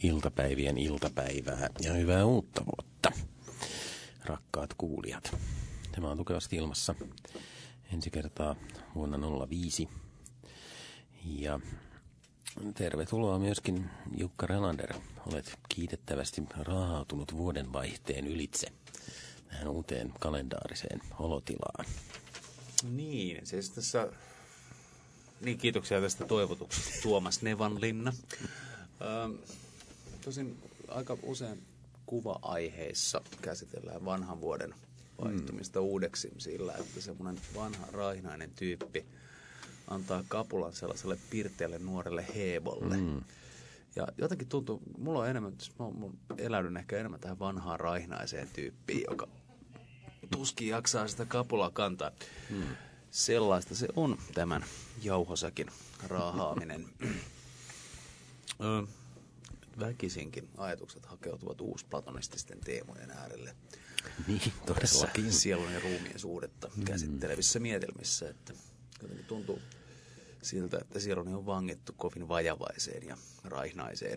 iltapäivien iltapäivää ja hyvää uutta vuotta, rakkaat kuulijat. Tämä on Tukevasti ilmassa ensi kertaa vuonna 05. Ja tervetuloa myöskin Jukka Relander. Olet kiitettävästi raahautunut vuodenvaihteen ylitse tähän uuteen kalendaariseen olotilaan. Niin, siis tässä... Niin, kiitoksia tästä toivotuksesta, Tuomas Nevanlinna. Tosin aika usein kuva-aiheissa käsitellään vanhan vuoden vaihtumista uudeksi sillä, että semmoinen vanha raihnainen tyyppi antaa kapulan sellaiselle pirteälle nuorelle heebolle. Ja jotenkin tuntuu, mulla on enemmän, mä eläydyn ehkä enemmän tähän vanhaan raihnaiseen tyyppiin, joka tuskin jaksaa sitä kapulaa kantaa. Sellaista se on tämän jauhosäkin raahaaminen. Väkisinkin ajatukset hakeutuvat uusplatonististen teemojen äärelle. Niin, todellakin. Sielun ja ruumiin suhdetta käsittelevissä mietelmissä. Että jotenkin tuntuu siltä, että sieluni on vangittu kovin vajavaiseen ja raihnaiseen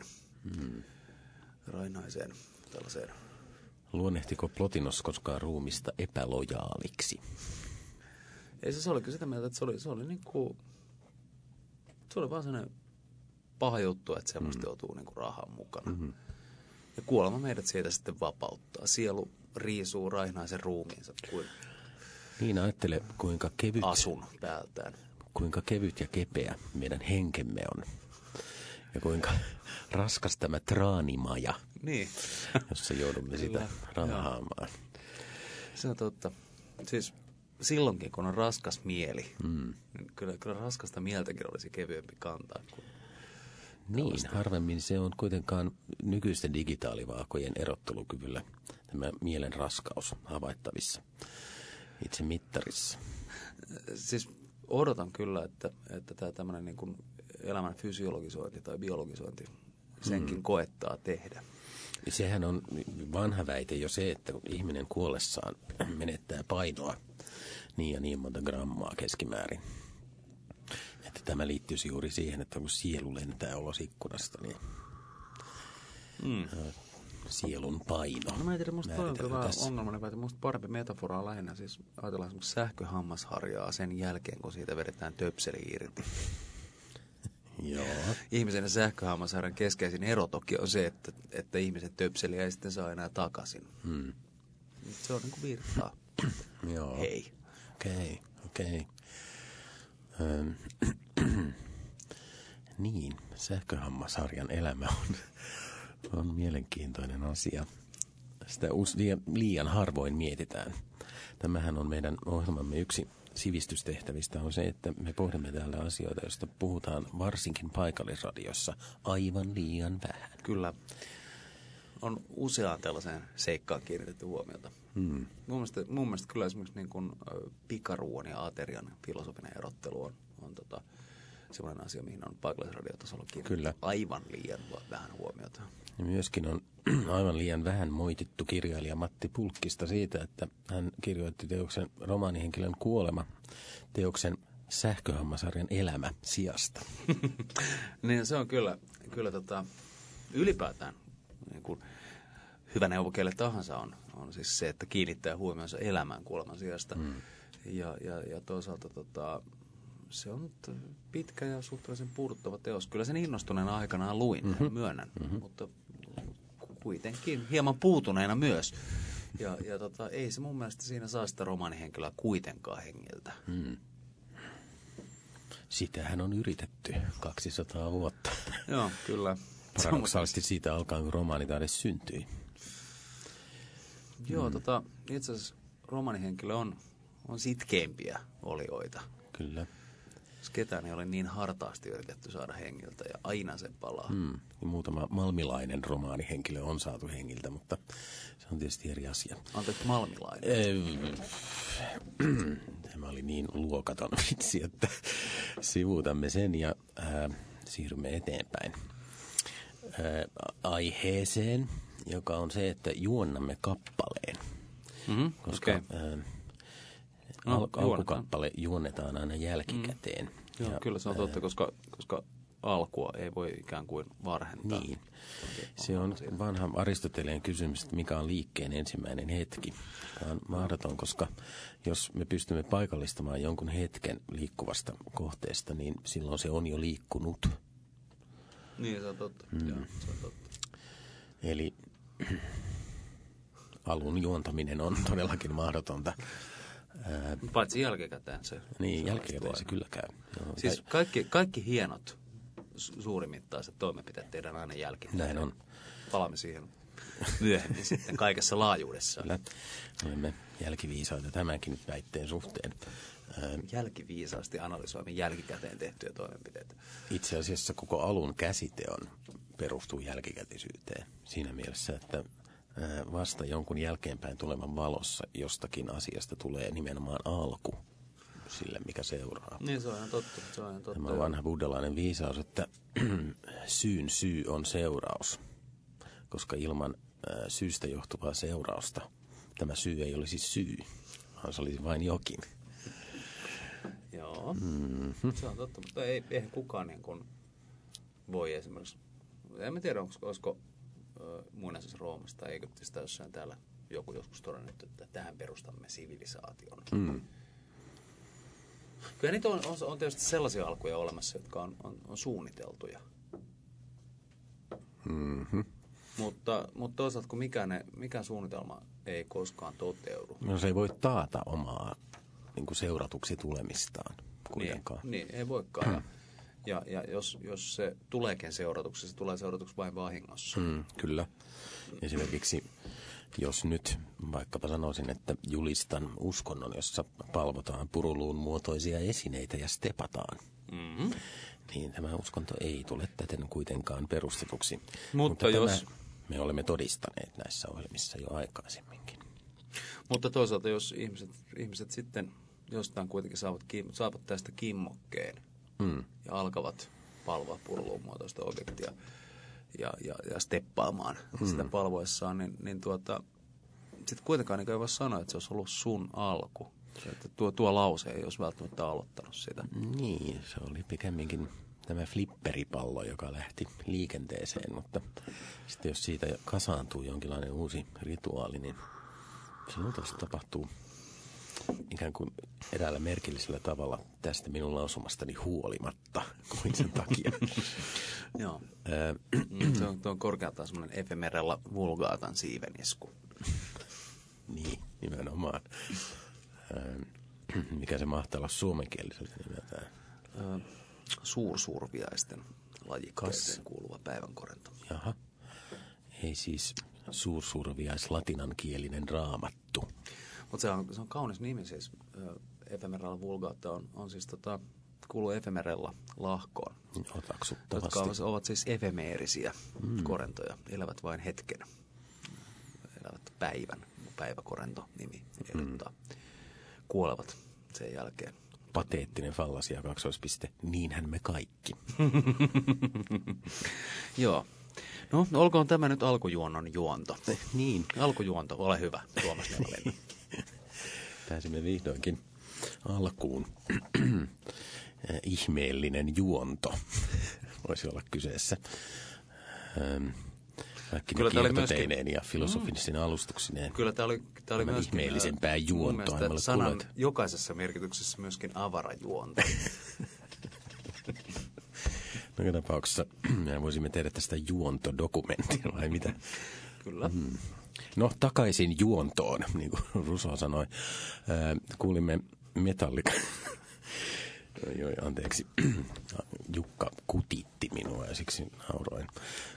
tällaiseen. Luonnehtiko Plotinos koskaan ruumista epälojaaliksi? Ei se oli kyllä sitä mieltä, että se oli niinku, se oli vaan sellainen paha juttu, että semmoista joutuu niinku rahan mukana. Ja kuolema meidät siitä sitten vapauttaa. Sielu riisuu raihnaisen ruumiinsa kuin niin ajattele, kuinka kevyt, asun päältään. Kuinka kevyt ja kepeä meidän henkemme on. Ja kuinka raskas tämä traanimaja, niin. jossa joudumme sitä raahaamaan. Se on totta. Siis silloinkin, kun on raskas mieli, niin kyllä raskasta mieltäkin olisi kevyempi kantaa kuin niin, harvemmin se on kuitenkaan nykyisten digitaalivaakojen erottelukyvyllä tämä mielen raskaus havaittavissa itse mittarissa. Siis odotan kyllä, että tämä tämmöinen niin kuin elämän fysiologisointi tai biologisointi senkin koettaa tehdä. Sehän on vanha väite jo se, että ihminen kuollessaan menettää painoa niin ja niin monta grammaa keskimäärin. Että tämä liittyisi juuri siihen, että kun sielu lentää ulos ikkunasta, niin sielun paino. No mä en tiedä, musta toi on kyllä ongelmainen väite. Musta parempi metafora on lähinnä. Siis ajatellaan semmoista sähköhammasharjaa sen jälkeen, kun siitä vedetään töpseli irti. Joo. Ihmisen ja sähköhammasharjan keskeisin ero toki on se, että ihmisen töpseliä ei sitten saa enää takaisin. Se on niin kuin virtaa. Joo. Hei. Okei. Niin, sähköhammasharjan elämä on mielenkiintoinen asia. Sitä liian harvoin mietitään. Tämähän on meidän ohjelmamme yksi sivistystehtävistä on se, että me pohdimme täällä asioita, joista puhutaan varsinkin paikallisradiossa aivan liian vähän. Kyllä. On useaan tällaiseen seikkaan kiinnitetty huomiota. Mun mielestä kyllä esimerkiksi niin kuin pikaruuan ja aterian filosofinen erottelu on sellainen asia, mihin on paikallisradiotasolla kiinnitetty aivan liian vähän huomiota. Ja myöskin on aivan liian vähän moitittu kirjailija Matti Pulkkista siitä, että hän kirjoitti teoksen romaanihenkilön kuolema teoksen sähköhammasarjan elämä sijasta. Niin se on kyllä ylipäätään niin kuin hyvä neuvo kelle tahansa on siis se, että kiinnittää huomionsa elämään kuoleman sijasta. Ja toisaalta se on pitkä ja suhteellisen puuduttava teos. Kyllä sen innostuneena aikanaan luin, myönnän, mutta kuitenkin hieman puutuneena myös. Ja ei se mun mielestä siinä saa sitä romaanihenkilöä kuitenkaan hengiltä. Sitähän on yritetty 200 vuotta. Joo, kyllä. Paradoksaalisesti siitä alkaen, kun romaanitaide syntyi. Joo, itse asiassa romaanihenkilö on sitkeimpiä olioita. Kyllä. Jos ketään ei ole niin hartaasti yritetty saada hengiltä ja aina sen palaa. Muutama malmilainen romaanihenkilö on saatu hengiltä, mutta se on tietysti eri asia. Anteeksi, malmilainen? Tämä oli niin luokaton vitsi, että sivuutamme sen ja siirrymme eteenpäin aiheeseen, joka on se, että juonnamme kappaleen. Koska alkukappale juonnetaan aina jälkikäteen. Joo, kyllä se on totta, koska alkua ei voi ikään kuin varhentaa. Niin. Se on vanha Aristoteleen kysymys, että mikä on liikkeen ensimmäinen hetki. Tämä on mahdoton, koska jos me pystymme paikallistamaan jonkun hetken liikkuvasta kohteesta, niin silloin se on jo liikkunut. Niin, se on totta. Joo, se on totta. Eli alun juontaminen on todellakin mahdotonta. Paitsi jälkikäteen se. Niin, jälkikäteen se kyllä käy. Joo, siis kaikki hienot suurimittaiset toimenpiteet tehdään aina jälkikäteen. Näin on. Palaamme siihen myöhemmin sitten kaikessa laajuudessaan. Kyllä. Olemme jälkiviisaita tämänkin väitteen suhteen. Jälkiviisaasti analysoimme jälkikäteen tehtyjä toimenpiteitä. Itse asiassa koko alun käsite perustuu jälkikätisyyteen siinä mielessä, että vasta jonkun jälkeenpäin tulevan valossa jostakin asiasta tulee nimenomaan alku sille, mikä seuraa. Niin, se on ihan totta. Tämä on vanha buddhalainen viisaus, että syyn syy on seuraus, koska ilman syystä johtuvaa seurausta tämä syy ei olisi syy, vaan se olisi vain jokin. Joo, se on totta, mutta eihän kukaan niin kuin voi esimerkiksi, en tiedä olisiko muinaisessa Roomassa tai Egyptistä jossain täällä joku joskus todennut, että tähän perustamme sivilisaation. Kyllä niitä on tietysti sellaisia alkuja olemassa, jotka on suunniteltuja. Mutta toisaalta kun mikään suunnitelma ei koskaan toteudu. No se ei voi taata omaa niin kuin seuratuksi tulemistaan kuitenkaan. Niin, ei voikaan. Ja jos se tuleekin seuratuksi, se tulee seuratuksi vain vahingossa. Kyllä. Esimerkiksi jos nyt vaikkapa sanoisin, että julistan uskonnon, jossa palvotaan puruluun muotoisia esineitä ja stepataan, niin tämä uskonto ei tule täten kuitenkaan perustetuksi. Mutta jos me olemme todistaneet näissä ohjelmissa jo aikaisemminkin. Mutta toisaalta, jos ihmiset sitten jostain kuitenkin saavat tästä kimmokkeen ja alkavat palvoa puruluun muotoista objektia ja steppaamaan sitä palvoessaan, niin sitten kuitenkaan ei voi sanoa, että se olisi ollut sun alku. Että tuo lause ei olisi välttämättä aloittanut sitä. Niin, se oli pikemminkin tämä flipperipallo, joka lähti liikenteeseen, mutta sitten jos siitä kasaantuu jonkinlainen uusi rituaali, niin se luultavasti tapahtuu ikään kuin eräällä merkillisellä tavalla tästä minun lausumastani huolimatta kuin sen takia. Joo. Tuo on korkealtaan semmoinen ephemerella vulgaatan siivenisku. Niin, nimenomaan. Mikä se mahtaa olla suomenkielisesti nimeltään? Suursurviaisten lajikkeeseen kuuluva päivänkorento. Jaha. Ei siis suursurviais latinankielinen raamattu. Mutta se on kaunis nimi siis. Ephemerella vulgaata on siis kuuluu ephemerella lahkoon. Otaksuttavasti. Jotka ovat siis efemeerisiä korentoja. Elävät vain hetken. Elävät päivän. Päiväkorento nimi ehdottaa. Kuolevat sen jälkeen. Pateettinen fallasia ; niinhän me kaikki. Joo. No, olkoon tämä nyt alkujuonnon juonto. Niin. Alkujuonto, ole hyvä, Tuomas Nelonen. Pääsimme vihdoinkin alkuun. Ihmeellinen juonto voisi olla kyseessä. Kaikki ne kiertoteineen ja filosofinen alustuksineen. Kyllä tämä oli myöskin ihmeellisempää juontoa. Sanan jokaisessa merkityksessä myöskin avarajuonto. No tapauksessa me voisimme tehdä tästä juontodokumentin, vai mitä? Kyllä. No, takaisin juontoon, niin kuin Rousseau sanoi. Kuulimme Metallica. Anteeksi. Jukka kutitti minua ja siksi nauroin.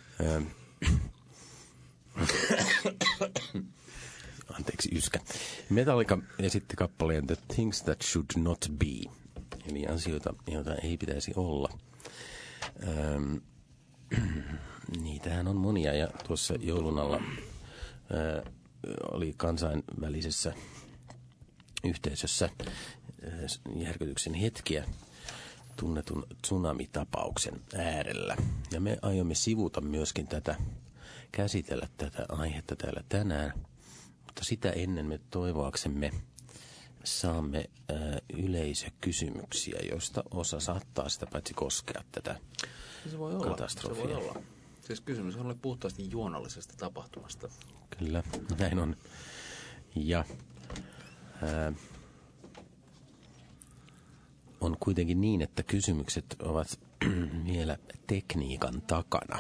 Anteeksi, yskä. Metallica esitti kappaleen The Things That Should Not Be, eli asioita, joita ei pitäisi olla. Niitähän on monia, ja tuossa joulun alla oli kansainvälisessä yhteisössä järkytyksen hetkiä tunnetun tsunamitapauksen äärellä. Ja me aiomme sivuta myöskin käsitellä tätä aihetta täällä tänään, mutta sitä ennen me toivoaksemme saamme yleisökysymyksiä, joista osa saattaa sitä paitsi koskea tätä Se voi olla. katastrofia. Se voi olla. Siis kysymys on puhtaasti juonallisesta tapahtumasta. Kyllä, näin on. Ja on kuitenkin niin, että kysymykset ovat vielä tekniikan takana.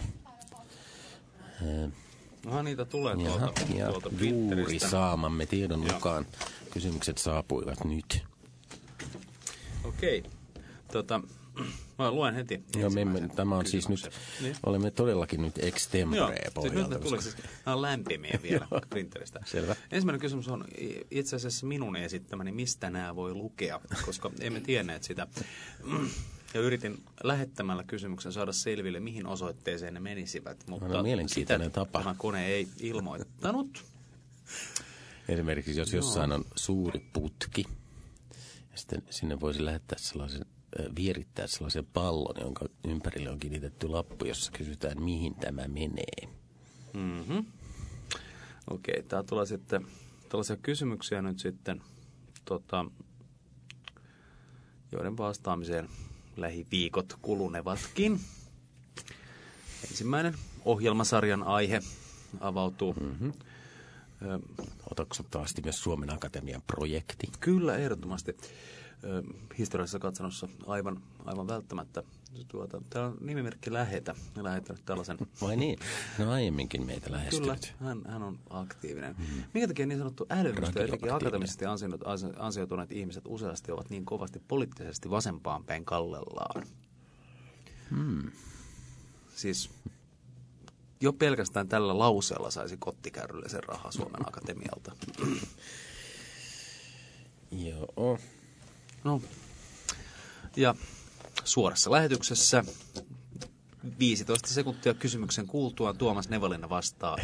Niitä tulee tuolta juuri Twitteristä. saamamme tiedon mukaan kysymykset saapuivat nyt. Okei. Mä luen heti. Joo, tämä on siis nyt, olemme todellakin nyt extemporee pohjalta. Nyt tulee siis, nämä on lämpimiä vielä printeristä. Selvä. Ensimmäinen kysymys on itse asiassa minun esittämäni, mistä nämä voi lukea, koska emme tienneet sitä. Ja yritin lähettämällä kysymyksen saada selville, mihin osoitteeseen ne menisivät, mutta sitä tämä kone ei ilmoittanut. Esimerkiksi jos jossain on suuri putki, ja sitten sinne voisi lähettää vierittää sellaisen pallon, jonka ympärille on kiinnitetty lappu, jossa kysytään, mihin tämä menee. Mm-hmm. Okei, tää tulee sitten tällaisia kysymyksiä nyt sitten, joiden vastaamiseen lähiviikot kulunevatkin. Ensimmäinen ohjelmasarjan aihe avautuu. Mm-hmm. Otaksuttavasti myös Suomen Akatemian projekti. Kyllä, ehdottomasti. Historiallisessa katsannossa aivan välttämättä. Täällä on nimimerkki Lähetä. Ne lähettänyt tällaisen. Vai niin? No aiemminkin meitä lähestynyt. Kyllä, hän on aktiivinen. Minkä takia niin sanottu älyllistä, etenkin akateemisesti ansioituneet ihmiset useasti ovat niin kovasti poliittisesti vasempaan päin kallellaan? Siis jo pelkästään tällä lauseella saisi kottikärryllisen rahaa Suomen Akatemialta. Joo. No, ja suorassa lähetyksessä 15 sekuntia kysymyksen kuultuaan Tuomas Nevalinen vastaa,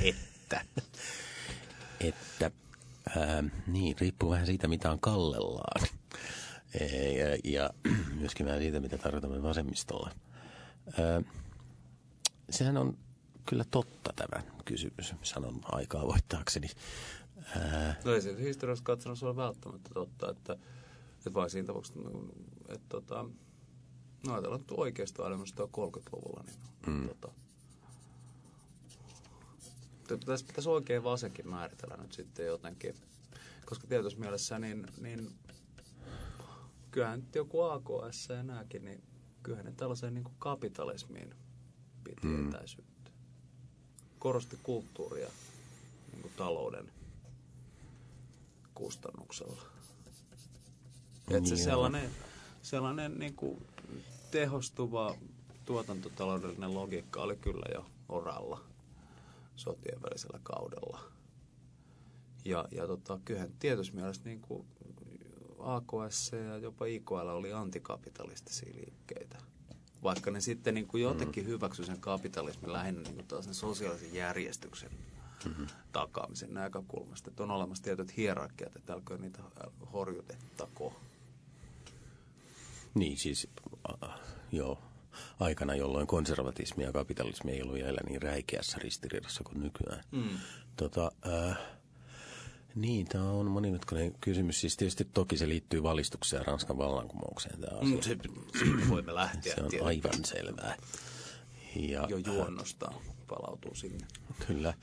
että niin, riippuu vähän siitä, mitä on kallellaan. Ja myöskin vähän siitä, mitä tarkoitamme vasemmistolla. Sehän on kyllä totta tämä kysymys, sanon aikaa voittaakseni. No ei se historiassa katsonossa ole välttämättä totta, että vain siinä tapauksessa, että no ajatellaan, että oikeastaan älymästä on 30-luvulla, niin pitäisi oikein vasenkin määritellä nyt sitten jotenkin. Koska tietyssä mielessä, niin kyllähän nyt joku AKS ja nääkin, niin kyllähän ne tällaiseen niin kuin kapitalismiin piti etäisyyttä. Korosti kulttuuria niin kuin talouden kustannuksella. Että se sellainen niin kuin tehostuva tuotantotaloudellinen logiikka oli kyllä jo oralla sotien välisellä kaudella. Ja kyllähän tietyssä mielessä niin kuin AKS ja jopa IKL oli antikapitalistisia liikkeitä. Vaikka ne sitten niin kuin jotenkin hyväksyi sen kapitalismin lähinnä niin kuin taas sen sosiaalisen järjestyksen takaamisen näkökulmasta. Että on olemassa tietyt hierarkiat, että älkää niitä horjutettako. Niin siis, joo, aikana, jolloin konservatismi ja kapitalismi ei ollut vielä niin räikeässä ristiriidassa kuin nykyään. Niin, tämä on monimutkainen kysymys. Siis tietysti toki se liittyy valistukseen ja Ranskan vallankumoukseen tämä asia. Siitä voimme lähteä. Se on tietysti aivan selvää. Ja, jo juonnostaan palautuu sinne. Kyllä.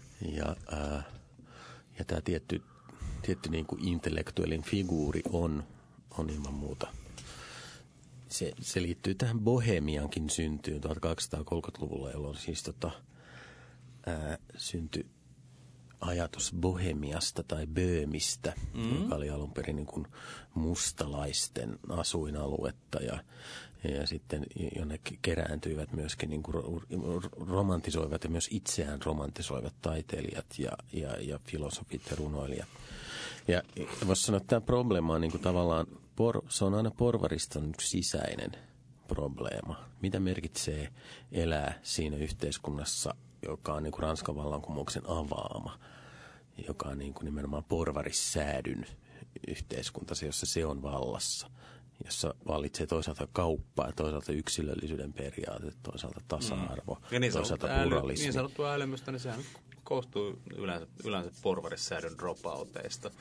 Ja tämä tietty niin kuin intellektuellin figuuri on ilman muuta. Se liittyy tähän Bohemiankin syntyyn 1230-luvulla, jolloin siis syntyi ajatus Bohemiasta tai Böömistä, joka oli alun perin niin kuin mustalaisten asuinaluetta ja sitten jonnekin kerääntyivät myöskin niin kuin romantisoivat ja myös itseään romantisoivat taiteilijat ja filosofit ja runoilijat. Ja voisi sanoa, että tämä probleema on niin kuin tavallaan, se on aina porvarista yksi sisäinen probleema. Mitä merkitsee elää siinä yhteiskunnassa, joka on niin kuin Ranskan vallankumouksen avaama, joka on niin kuin nimenomaan porvarissäädyn yhteiskunta, jossa se on vallassa, jossa vallitsee toisaalta kauppaa ja toisaalta yksilöllisyyden periaate, toisaalta tasa-arvo, toisaalta pluralismi. Niin sanottua älymmöstä, niin sehän koostuu yleensä porvarissäädyn dropouteista.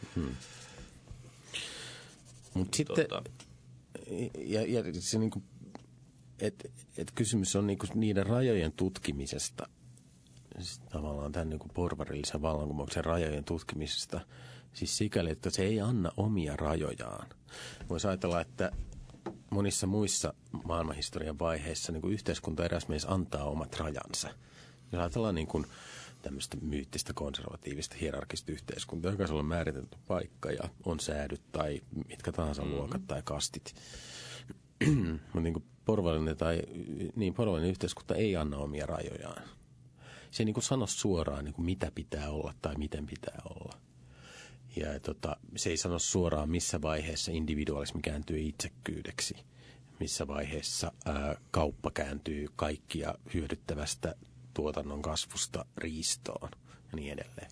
Mutta sitten, ja se niin kuin et kysymys on niinku niiden rajojen tutkimisesta, siis tavallaan tämän niinku porvarillisen vallankumouksen rajojen tutkimisesta, siis sikäli, että se ei anna omia rajojaan. Voisi ajatella, että monissa muissa maailmanhistorian vaiheissa niin kuin yhteiskunta eräs mies antaa omat rajansa. Jos ajatellaan niin kuin tämmöistä myyttistä, konservatiivista, hierarkista yhteiskuntaa, jokaisella on määritelty paikka ja on säädyt tai mitkä tahansa luokat tai kastit. Mutta niin kuin porvallinen yhteiskunta ei anna omia rajojaan. Se ei niin kuin sano suoraan, niin kuin mitä pitää olla tai miten pitää olla. Ja se ei sano suoraan, missä vaiheessa individualismi kääntyy itsekkyydeksi, missä vaiheessa kauppa kääntyy kaikkia hyödyttävästä tuotannon kasvusta riistoon ja niin edelleen.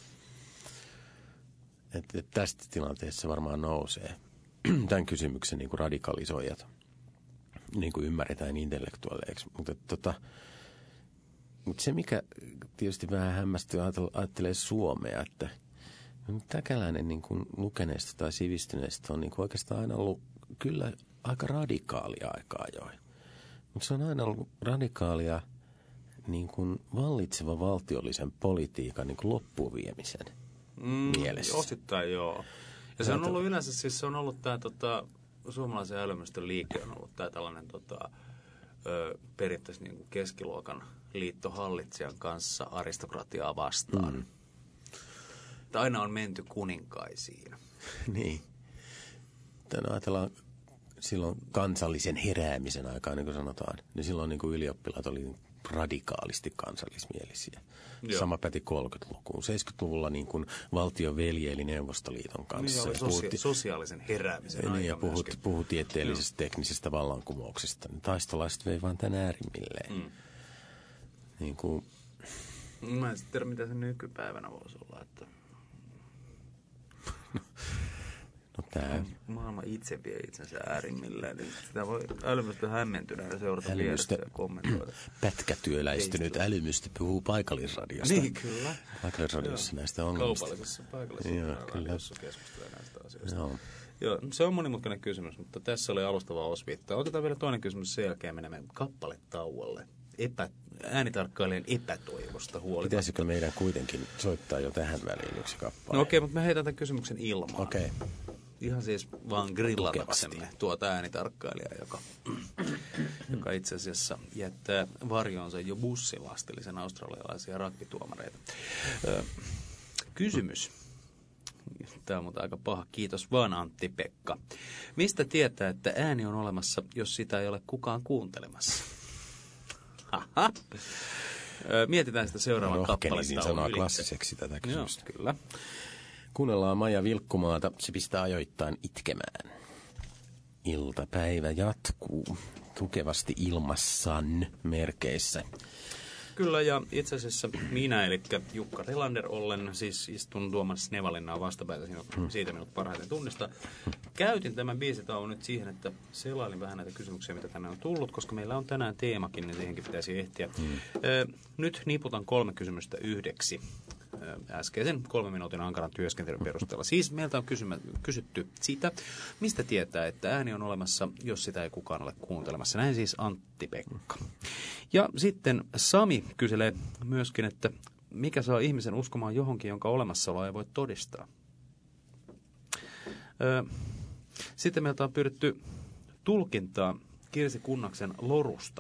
Et tästä tilanteessa varmaan nousee tämän kysymyksen niin kuin radikalisoijat, niin kuin ymmärretään intellektuaaleiksi. Mutta se, mikä tietysti vähän hämmästyy, ajattelee Suomea, että täkäläinen niin kuin lukeneesta tai sivistyneestä on niin kuin oikeastaan aina ollut kyllä aika radikaalia aikaa ajoin. Mutta se on aina ollut radikaalia niin kuin vallitseva valtiollisen politiikan niin kuin loppuun viemisen mielessä. Osittain joo. Ja se on ollut yleensä, siis se on ollut tämä suomalaisen älymystön liike on ollut tämä tällainen periaatteessa niin kuin keskiluokan liittohallitsijan kanssa aristokratiaa vastaan. Aina on menty kuninkaisiin. Niin. Tänään ajatellaan silloin kansallisen heräämisen aikaa, niin kuin sanotaan. Niin silloin niin kuin ylioppilaat oli radikaalisti kansallismielisiä. Joo. Sama päti 30-lukuun. 70-luvulla niin kuin valtio veljeili Neuvostoliiton kanssa. Niin sosiaalisen heräämisen aika ja puhui tieteellisestä teknisestä vallankumouksesta. Niin taistolaiset vei vaan tämän äärimmilleen. Niin kuin... Mä en tiedä, mitä se nykypäivänä voisi olla, että... Maailma itse vie itsensä äärimmilleen. Niin sitä voi älymystä hämmentyneenä seurata vierestä ja kommentoida. Pätkätyöläistynyt älymystö puhuu paikallisradiosta. Niin, kyllä. Paikallisradiossa näistä ongelmista. Kaupallisessa paikallisessa keskustelee näistä asioista. Joo, se on monimutkainen kysymys, mutta tässä oli alustava osviittaa. Otetaan vielä toinen kysymys, sen jälkeen menemme kappaletauolle. Äänitarkkailijan epätoivosta huolimatta. Pitäisikö meidän kuitenkin soittaa jo tähän väliin yksi kappale? No okei, mutta me heitän tämän kysymyksen ilmaan. Okei. Ihan siis vaan grillataksemme tuota äänitarkkailijaa, joka itse asiassa jättää varjoonsa jo bussilastillisen australialaisia ragbituomareita. Kysymys. Tämä on mutta aika paha. Kiitos vaan, Antti-Pekka. Mistä tietää, että ääni on olemassa, jos sitä ei ole kukaan kuuntelemassa? Aha. Mietitään sitä seuraavan kappaletta. Sanoa klassiseksi tätä kysymystä. Joo, kyllä. Kuunnellaan Maija Vilkkumaata. Se pistää ajoittain itkemään. Iltapäivä jatkuu tukevasti ilmassan merkeissä. Kyllä, ja itse asiassa minä, eli Jukka Relander ollen, siis istun Tuomas Nevalinnaan vastapäätä siitä minut parhaiten tunnistaa. Käytin tämän biisitauon nyt siihen, että selailin vähän näitä kysymyksiä, mitä tänne on tullut, koska meillä on tänään teemakin, niin siihenkin pitäisi ehtiä. Nyt niputan 3 kysymystä yhdeksi äskeisen 3 minuutin ankaran työskentelyn perusteella. Siis meiltä on kysytty sitä, mistä tietää, että ääni on olemassa, jos sitä ei kukaan ole kuuntelemassa. Näin siis Antti-Pekka. Ja sitten Sami kyselee myöskin, että mikä saa ihmisen uskomaan johonkin, jonka olemassaoloa ei voi todistaa. Sitten meiltä on pyydetty tulkintaa Kirsi Kunnaksen Lorusta.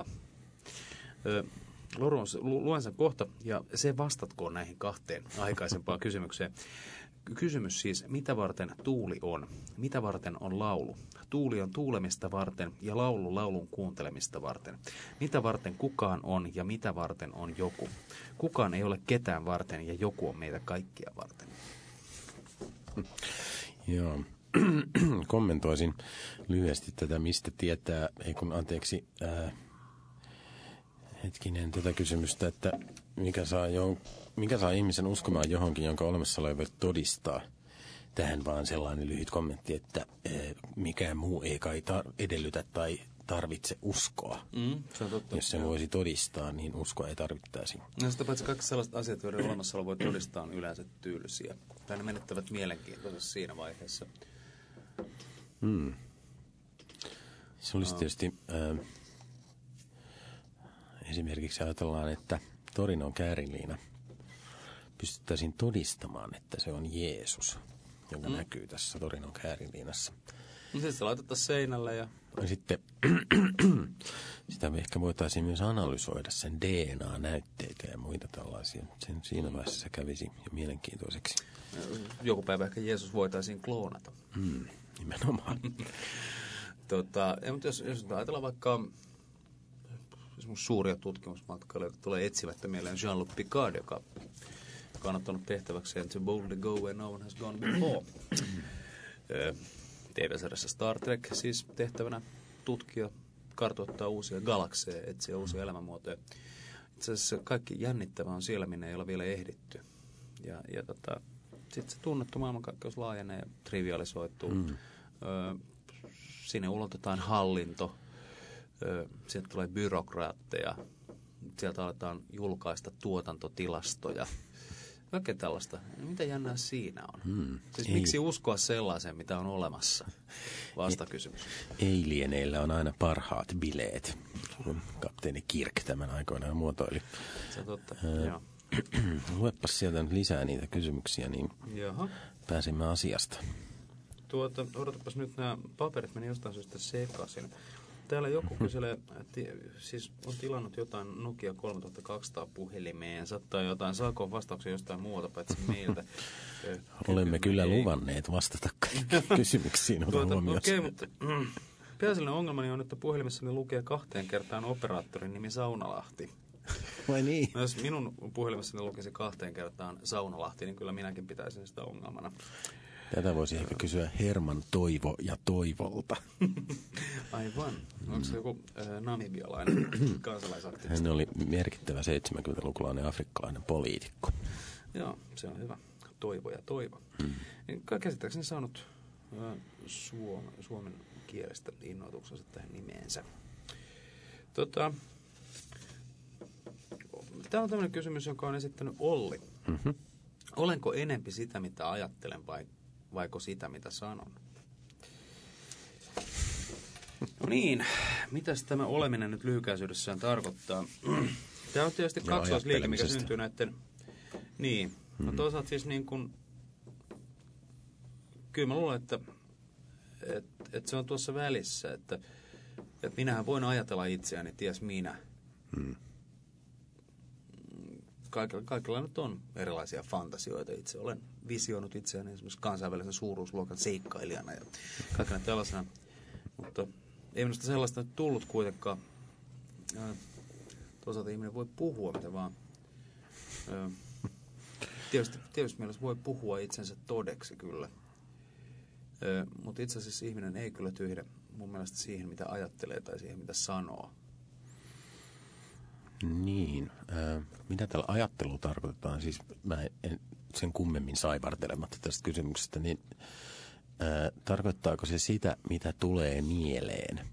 Luen sen kohta ja se vastatkoon näihin 2 aikaisempaan kysymykseen. Kysymys siis, mitä varten tuuli on? Mitä varten on laulu? Tuuli on tuulemista varten ja laulu laulun kuuntelemista varten. Mitä varten kukaan on ja mitä varten on joku? Kukaan ei ole ketään varten ja joku on meitä kaikkia varten. Joo. Kommentoisin lyhyesti tätä, mistä tietää, hetkinen tätä kysymystä, että mikä saa ihmisen uskomaan johonkin, jonka olemassaolo ei voi todistaa. Tähän vaan sellainen lyhyt kommentti, että mikään muu ei kai edellytä tai tarvitse uskoa. Se on totta. Jos se voisi todistaa, niin uskoa ei tarvittaisi. No sitä paitsi kaikki sellaiset asiat, joiden olemassaolo voi todistaa, on yleensä tylsiä. Tai ne menettävät mielenkiintoisesti siinä vaiheessa. Se olisi tietysti Esimerkiksi ajatellaan, että Torinon käärinliina pystyttäisiin todistamaan, että se on Jeesus, joka näkyy tässä Torinon käärinliinassa. No sitten se laitetaan seinälle ja... Sitten sitä me ehkä voitaisiin myös analysoida sen DNA-näytteitä ja muita tällaisia. Siinä vaiheessa se kävisi jo mielenkiintoiseksi. Joku päivä ehkä Jeesus voitaisiin kloonata. Nimenomaan. Mutta jos ajatellaan vaikka suuria tutkimusmatkailijoita, tulee etsimättä mieleen Jean-Luc Picard, joka on ottanut tehtäväkseen To Boldly Go Where No One Has Gone Before. TV-sarjassa Star Trek siis tehtävänä tutkia, kartoittaa uusia galakseja, etsiä uusia elämänmuotoja. Itse asiassa kaikki jännittävää on siellä, minne ei ole vielä ehditty. Ja sitten se tunnettu maailmankaikkeus laajenee ja trivialisoituu. Sinne ulotetaan hallinto, sieltä tulee byrokraatteja, sieltä aletaan julkaista tuotantotilastoja. Kaikkea tällaista. Mitä jännää siinä on? Siis miksi uskoa sellaiseen, mitä on olemassa? Vastakysymys. Alieneillä on aina parhaat bileet, kun kapteeni Kirk tämän aikoinaan muotoili. Se on totta, joo. Luepas sieltä nyt lisää niitä kysymyksiä, niin pääsemme asiasta. Odotapas nyt, nämä paperit meni jostain syystä sekaisin. Täällä joku kyselee, siis on tilannut jotain Nokia 3200 puhelimeen, sattaa jotain, saako vastauksia jostain muuta paitsi meiltä? Olemme kyllä luvanneet vastata kysymyksiin, Okei, mutta pääasiallinen ongelmani on, että puhelimessani lukee 2 kertaan operaattorin nimi Saunalahti. Vai niin? No, jos minun puhelimessani lukisi 2 kertaan Saunalahti, niin kyllä minäkin pitäisin sitä ongelmana. Tätä voisi ehkä kysyä Herman Toivo ja Toivolta. Aivan. Onko se joku namibialainen kansalaisaktivisti? Hän oli merkittävä 70-lukulainen afrikkalainen poliitikko. Joo, se on hyvä. Toivo ja Toivo. Käsittääkseni saanut suomen kielestä innoituksensa tähän nimeensä. Täällä on tämmöinen kysymys, jonka on esittänyt Olli. Olenko enempi sitä, mitä ajattelen, vaiko sitä, mitä sanon? No niin, mitäs tämä oleminen nyt lyhykäisyydessään tarkoittaa? Tämä on tietysti kaksoisliike, mikä syntyy näiden... Niin, no toisaalta siis niin kuin... Kyllä mä luulen, että se on tuossa välissä, että minähän voin ajatella itseäni, ties minä. Kaikilla nyt on erilaisia fantasioita. Itse olen visioinut itseäni esimerkiksi kansainvälisen suuruusluokan seikkailijana ja kaikena tällaisena. Mutta ei minusta sellaista nyt tullut kuitenkaan. Toisaalta ihminen voi puhua mitä vaan. Tietysti mielessä voi puhua itsensä todeksi kyllä. Mutta itse asiassa ihminen ei kyllä tyhjä mun mielestä siihen, mitä ajattelee tai siihen, mitä sanoo. Niin. Mitä tällä ajattelulla tarkoitetaan? Siis mä en sen kummemmin saivartelematta tästä kysymyksestä, niin tarkoittaako se sitä, mitä tulee mieleen?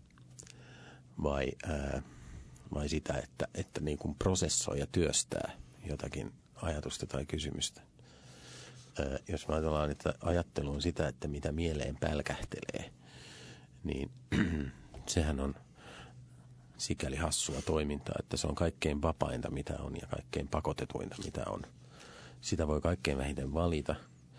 Vai sitä, että niin kuin prosessoi ja työstää jotakin ajatusta tai kysymystä? Jos me ajatellaan, että ajattelu on sitä, että mitä mieleen pälkähtelee, niin sehän on sikäli hassua toimintaa, että se on kaikkein vapainta, mitä on, ja kaikkein pakotetuinta, mitä on. Sitä voi kaikkein vähiten valita.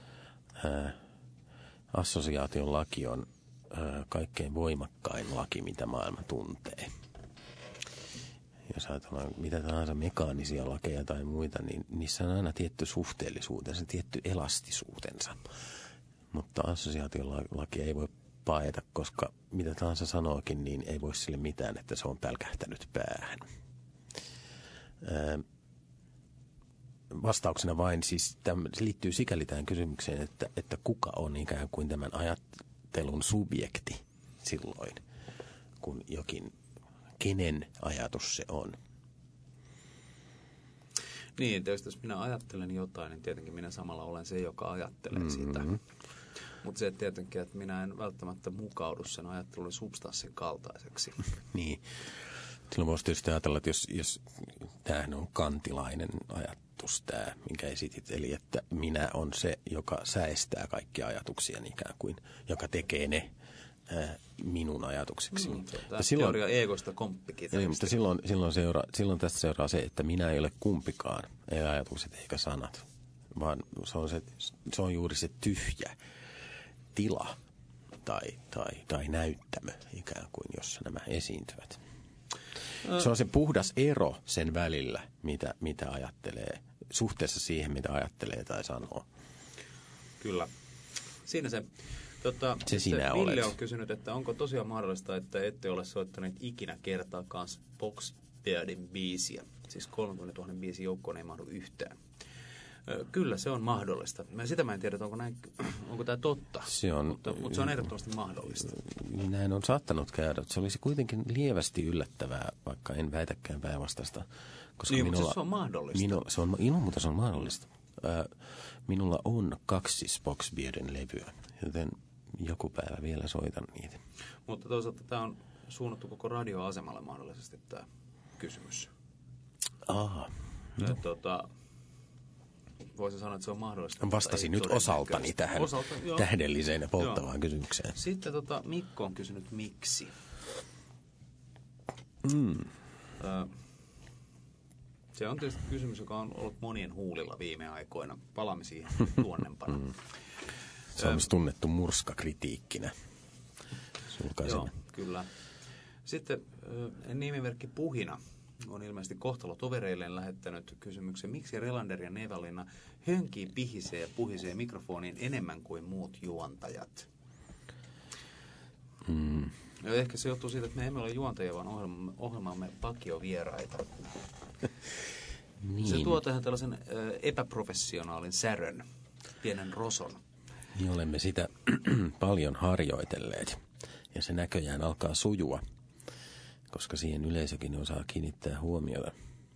Assosiaation laki on kaikkein voimakkain laki, mitä maailma tuntee. Jos ajatellaan mitä tahansa mekaanisia lakeja tai muita, niin niissä on aina tietty suhteellisuutensa, tietty elastisuutensa. Mutta assosiaation laki ei voi paeta, koska mitä tahansa sanookin, niin ei voi sille mitään, että se on pälkähtänyt päähän. Vastauksena vain, siis se liittyy sikäli tähän kysymykseen, että kuka on ikään kuin tämän ajattelun subjekti silloin, kun kenen ajatus se on. Niin, tietysti jos minä ajattelen jotain, niin tietenkin minä samalla olen se, joka ajattelee sitä. Mutta se tietenkin, että minä en välttämättä mukaudu sen ajattelun substanssin kaltaiseksi. Niin. Silloin voisi tietysti ajatella, että jos tämähän on kantilainen ajatus tämä, minkä esitit. Eli että minä on se, joka säestää kaikkia ajatuksia ikään kuin, joka tekee ne minun ajatukseksi. Teoria egosta komppikitarista. Mutta silloin tästä seuraa se, että minä ei ole kumpikaan, ei ajatukset eikä sanat, vaan se on juuri se tyhjä tila tai näyttämö ikään kuin, jossa nämä esiintyvät. Se on se puhdas ero sen välillä, mitä ajattelee, suhteessa siihen, mitä ajattelee tai sanoo. Kyllä. Siinä se. Se sinä Ville olet. on kysynyt, että onko tosiaan mahdollista, että ette ole soittaneet ikinä kertaakaan Boxbeardin biisiä. Siis 30 000 biisin joukkoon ei mahdu yhtään. Kyllä se on mahdollista. Sitä mä en tiedä, onko tämä totta, mutta se on ehdottomasti mahdollista. Näin on saattanut käydä. Se olisi kuitenkin lievästi yllättävää, vaikka en väitäkään päinvastaista. Koska niin, mutta se on mahdollista. Ilman muuta se on mahdollista. Minulla on 2 Boxbeardin levyä, joten joku päivä vielä soitan niitä. Mutta toisaalta tämä on suunnattu koko radioasemalle mahdollisesti tämä kysymys. Voisin sanoa, että se on mahdollista. Vastasin nyt osaltani tähän tähdelliseen ja polttavaan kysymykseen. Sitten Mikko on kysynyt miksi. Se on tietysti kysymys, joka on ollut monien huulilla viime aikoina. Palaamme siihen tuonnempana. Se on myös tunnettu murskakritiikkinä. Joo, kyllä. Sitten nimimerkki Puhina on ilmeisesti kohtalotovereilleen lähettänyt kysymyksen, miksi Relander ja Nevalinna hönkii, pihisee ja puhisee mikrofoniin enemmän kuin muut juontajat. Ja ehkä se johtuu siitä, että me emme ole juontajia, vaan ohjelmamme pakiovieraita. Niin. Se tuo tähän tällaisen epäprofessionaalin särön, pienen roson. Niin olemme sitä paljon harjoitelleet ja se näköjään alkaa sujua, koska siihen yleisökin osaa kiinnittää huomiota.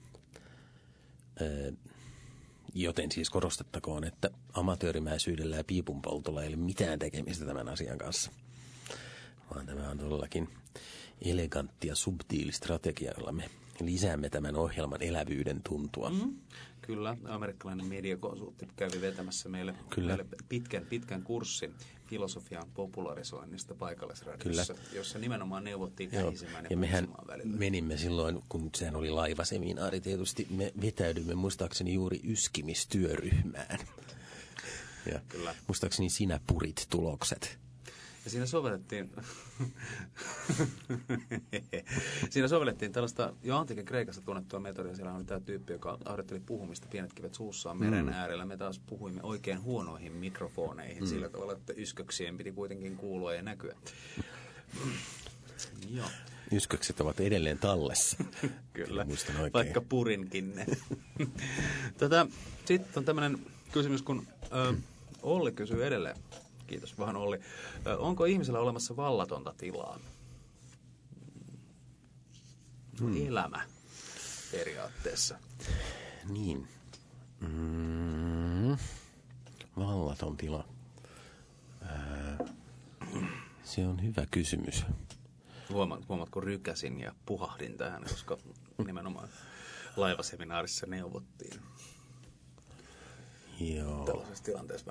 Joten siis korostettakoon, että amatöörimäisyydellä ja piipunpoltolla ei ole mitään tekemistä tämän asian kanssa. Vaan tämä on todellakin elegantti ja subtiili strategia, jolla me lisäämme tämän ohjelman elävyyden tuntua. Kyllä, amerikkalainen mediakonsultti kävi vetämässä meille pitkän kurssin filosofian popularisoinnista paikallisradiossa, jossa nimenomaan neuvottiin ähisemään ja puhusemaan välillä. Menimme silloin, kun sehän oli laivaseminaari tietysti, me vetäydymme muistaakseni juuri yskimistyöryhmään. Ja kyllä. Muistaakseni sinä purit tulokset. Ja siinä sovellettiin tällaista jo antiikin Kreikassa tunnettua metodia. Siellä oli tämä tyyppi, joka harjoitteli puhumista pienet kivet suussaan meren äärellä. Me taas puhuimme oikein huonoihin mikrofoneihin sillä tavalla, että ysköksien piti kuitenkin kuulua ja näkyä. Joo. Yskökset ovat edelleen tallessa. Kyllä, vaikka purinkin ne. Sitten on tämmöinen kysymys, kun Olli kysyy edelleen. Kiitos vaan Olli. Onko ihmisellä olemassa vallatonta tilaa? Elämä periaatteessa. Niin. Vallaton tila. Se on hyvä kysymys. Huomaatko rykäsin ja puhahdin tähän, koska nimenomaan laivaseminaarissa neuvottiin. Joo. Tällaisessa tilanteessa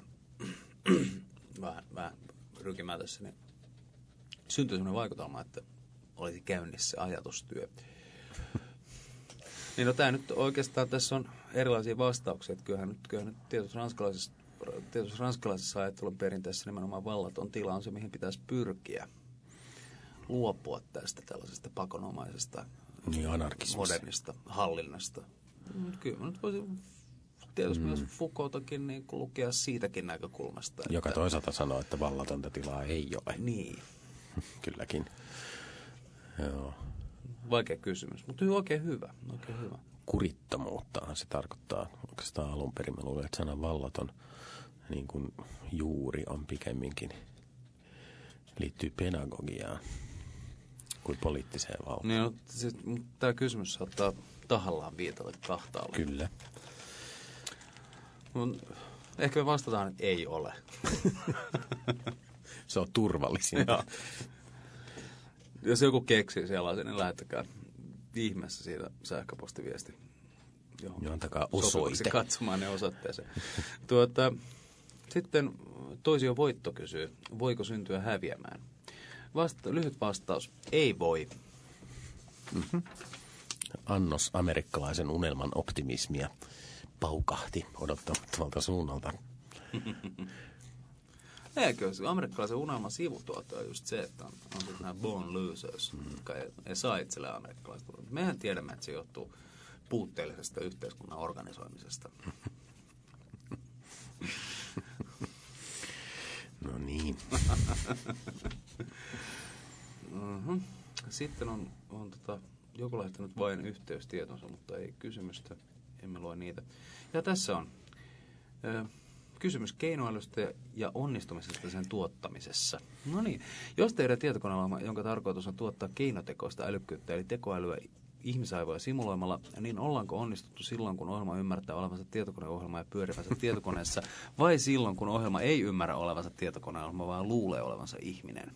vähän rykimätössä, niin syntyi sellainen vaikutelma, että olisi käynnissä ajatustyö. Niin tämä nyt oikeastaan tässä on erilaisia vastauksia. Että kyllähän nyt tietysti ranskalaisessa ajattelun perinteessä nimenomaan vallaton tila on se, mihin pitäisi pyrkiä. Luopua tästä tällaisesta pakonomaisesta modernista hallinnasta. Kyllä mä nyt voisin tietysti myös Foucaultakin niin lukea siitäkin näkökulmasta. Joka toisaalta sanoo, että vallatonta tilaa ei ole. Niin. Kylläkin. Joo. Vaikea kysymys, mutta oikein hyvä. Kurittomuuttahan se tarkoittaa. Oikeastaan alun perin mä luulen, että sana vallaton niin kuin juuri on pikemminkin liittyy pedagogiaan kuin poliittiseen valtaan. Niin, no, siis, tämä kysymys saattaa tahallaan viitata kahtaalle. Kyllä. Ehkä me vastataan, että ei ole. Se on turvallisinta. Jos joku keksii sellaisen, niin lähettäkää ihmeessä siitä sähköpostiviesti. Joo, antakaa osoite. Katsomaan ne osoitteeseen. Sitten Toisio Voitto kysyy, voiko syntyä häviämään? Lyhyt vastaus. Ei voi. Annos amerikkalaisen unelman optimismia paukahti odottamattomalta suunnalta. Eikö, amerikkalaisen unelman sivutuote on just se, että on siis nämä born losers, jotka ei saa itselleen amerikkalaista. Mehän tiedämme, että se johtuu puutteellisesta yhteiskunnan organisoimisesta. No niin. Sitten on joku lähettänyt vain yhteystietonsa, mutta ei kysymystä. Emme lue niitä. Ja tässä on kysymys keinoälystä ja onnistumisesta sen tuottamisessa. No niin, jos teidän tietokoneohjelma, jonka tarkoitus on tuottaa keinotekoista älykkyyttä, eli tekoälyä ihmisaivoja simuloimalla, niin ollaanko onnistuttu silloin, kun ohjelma ymmärtää olevansa tietokoneohjelma ja pyörivänsä tietokoneessa, vai silloin, kun ohjelma ei ymmärrä olevansa tietokoneohjelma, vaan luulee olevansa ihminen?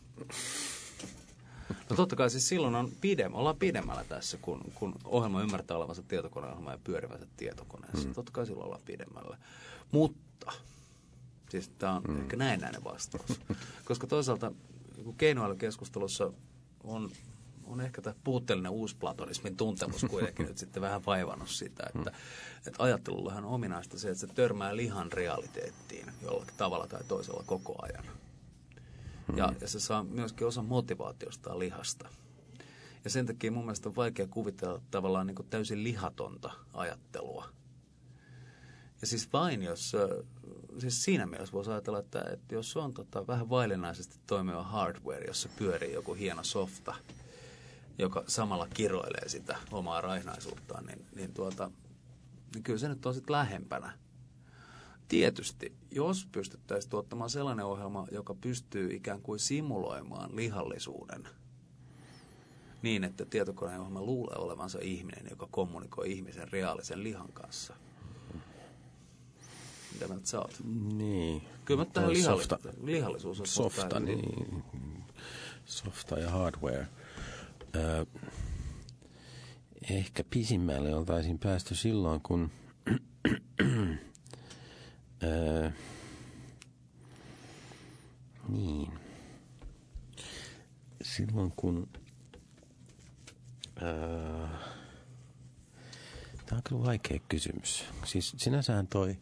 No totta kai siis silloin ollaan pidemmällä tässä, kun ohjelma ymmärtää olevansa tietokoneohjelma ja pyörivänsä tietokoneessa. Totta kai silloin ollaan pidemmällä. Mutta, siis tämä on ehkä näennäinen vastaus. Koska toisaalta keinoälykeskustelussa on ehkä tämä puutteellinen uusplatonismin tuntemus kuitenkin nyt sitten vähän vaivannut sitä, että ajattelullahan on ominaista se, että se törmää lihan realiteettiin jollakin tavalla tai toisella koko ajan. Ja se saa myöskin osa motivaatiostaan lihasta. Ja sen takia mun mielestä on vaikea kuvitella tavallaan niin kuin täysin lihatonta ajattelua. Ja siis vain jos, siis siinä mielessä voisi ajatella, että jos on vähän vaillinaisesti toimiva hardware, jossa pyörii joku hieno softa, joka samalla kiroilee sitä omaa raihnaisuuttaan, niin kyllä se nyt on sitten lähempänä. Tietysti, jos pystyttäisiin tuottamaan sellainen ohjelma, joka pystyy ikään kuin simuloimaan lihallisuuden niin, että tietokoneohjelma luulee olevansa ihminen, joka kommunikoi ihmisen reaalisen lihan kanssa. Mitä mieltä sä oot? Niin. Kyllä mä tähän lihallisuus on softa, niin. Softa ja hardware. Ehkä pisimmälle oltaisiin päästy silloin, kun niin. Silloin kun tämä on kyllä vaikea kysymys. Siis sinänsähän toi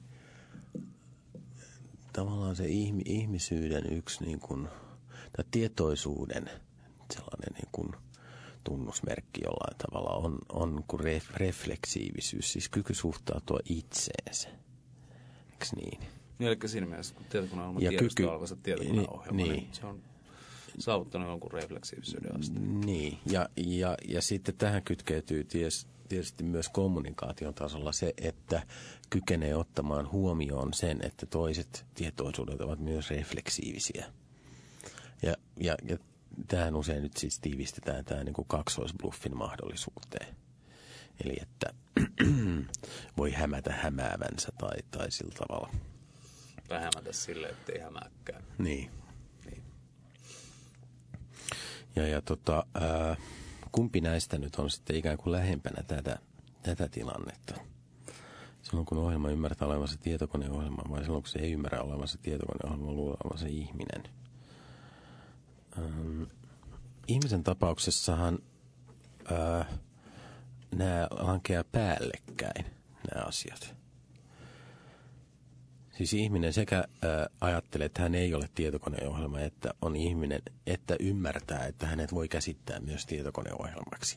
tavallaan se ihmisyyden yksi niin kuin, tai tietoisuuden sellainen niin kuin tunnusmerkki jollain tavalla on kuin refleksiivisyys, siis kyky suhtautua itseensä. Eiks niin? Niin, eli siinä mielessä, kun tietokoneohjelma tiedostaa olevansa tietokoneohjelma, niin se on saavuttanut jonkun refleksiivisyyden asti. Niin, ja sitten tähän kytkeytyy tietysti myös kommunikaation tasolla se, että kykenee ottamaan huomioon sen, että toiset tietoisuudet ovat myös refleksiivisiä. Ja tähän usein nyt siis tiivistetään tämä niin kuin kaksoisbluffin mahdollisuuteen. Eli että voi hämätä hämäävänsä tai sillä tavalla. Tai hämätä sille, ettei hämääkään. Niin. Ja kumpi näistä nyt on sitten ikään kuin lähempänä tätä tilannetta? Silloin kun ohjelma ymmärtää olevansa tietokoneohjelma vai silloin kun se ei ymmärrä olevansa tietokoneohjelma, luulee olevansa ihminen? Ihmisen tapauksessahan nämä lankeaa päällekkäin, nämä asiat. Siis ihminen sekä ajattelee, että hän ei ole tietokoneohjelma, että on ihminen, että ymmärtää, että hänet voi käsittää myös tietokoneohjelmaksi.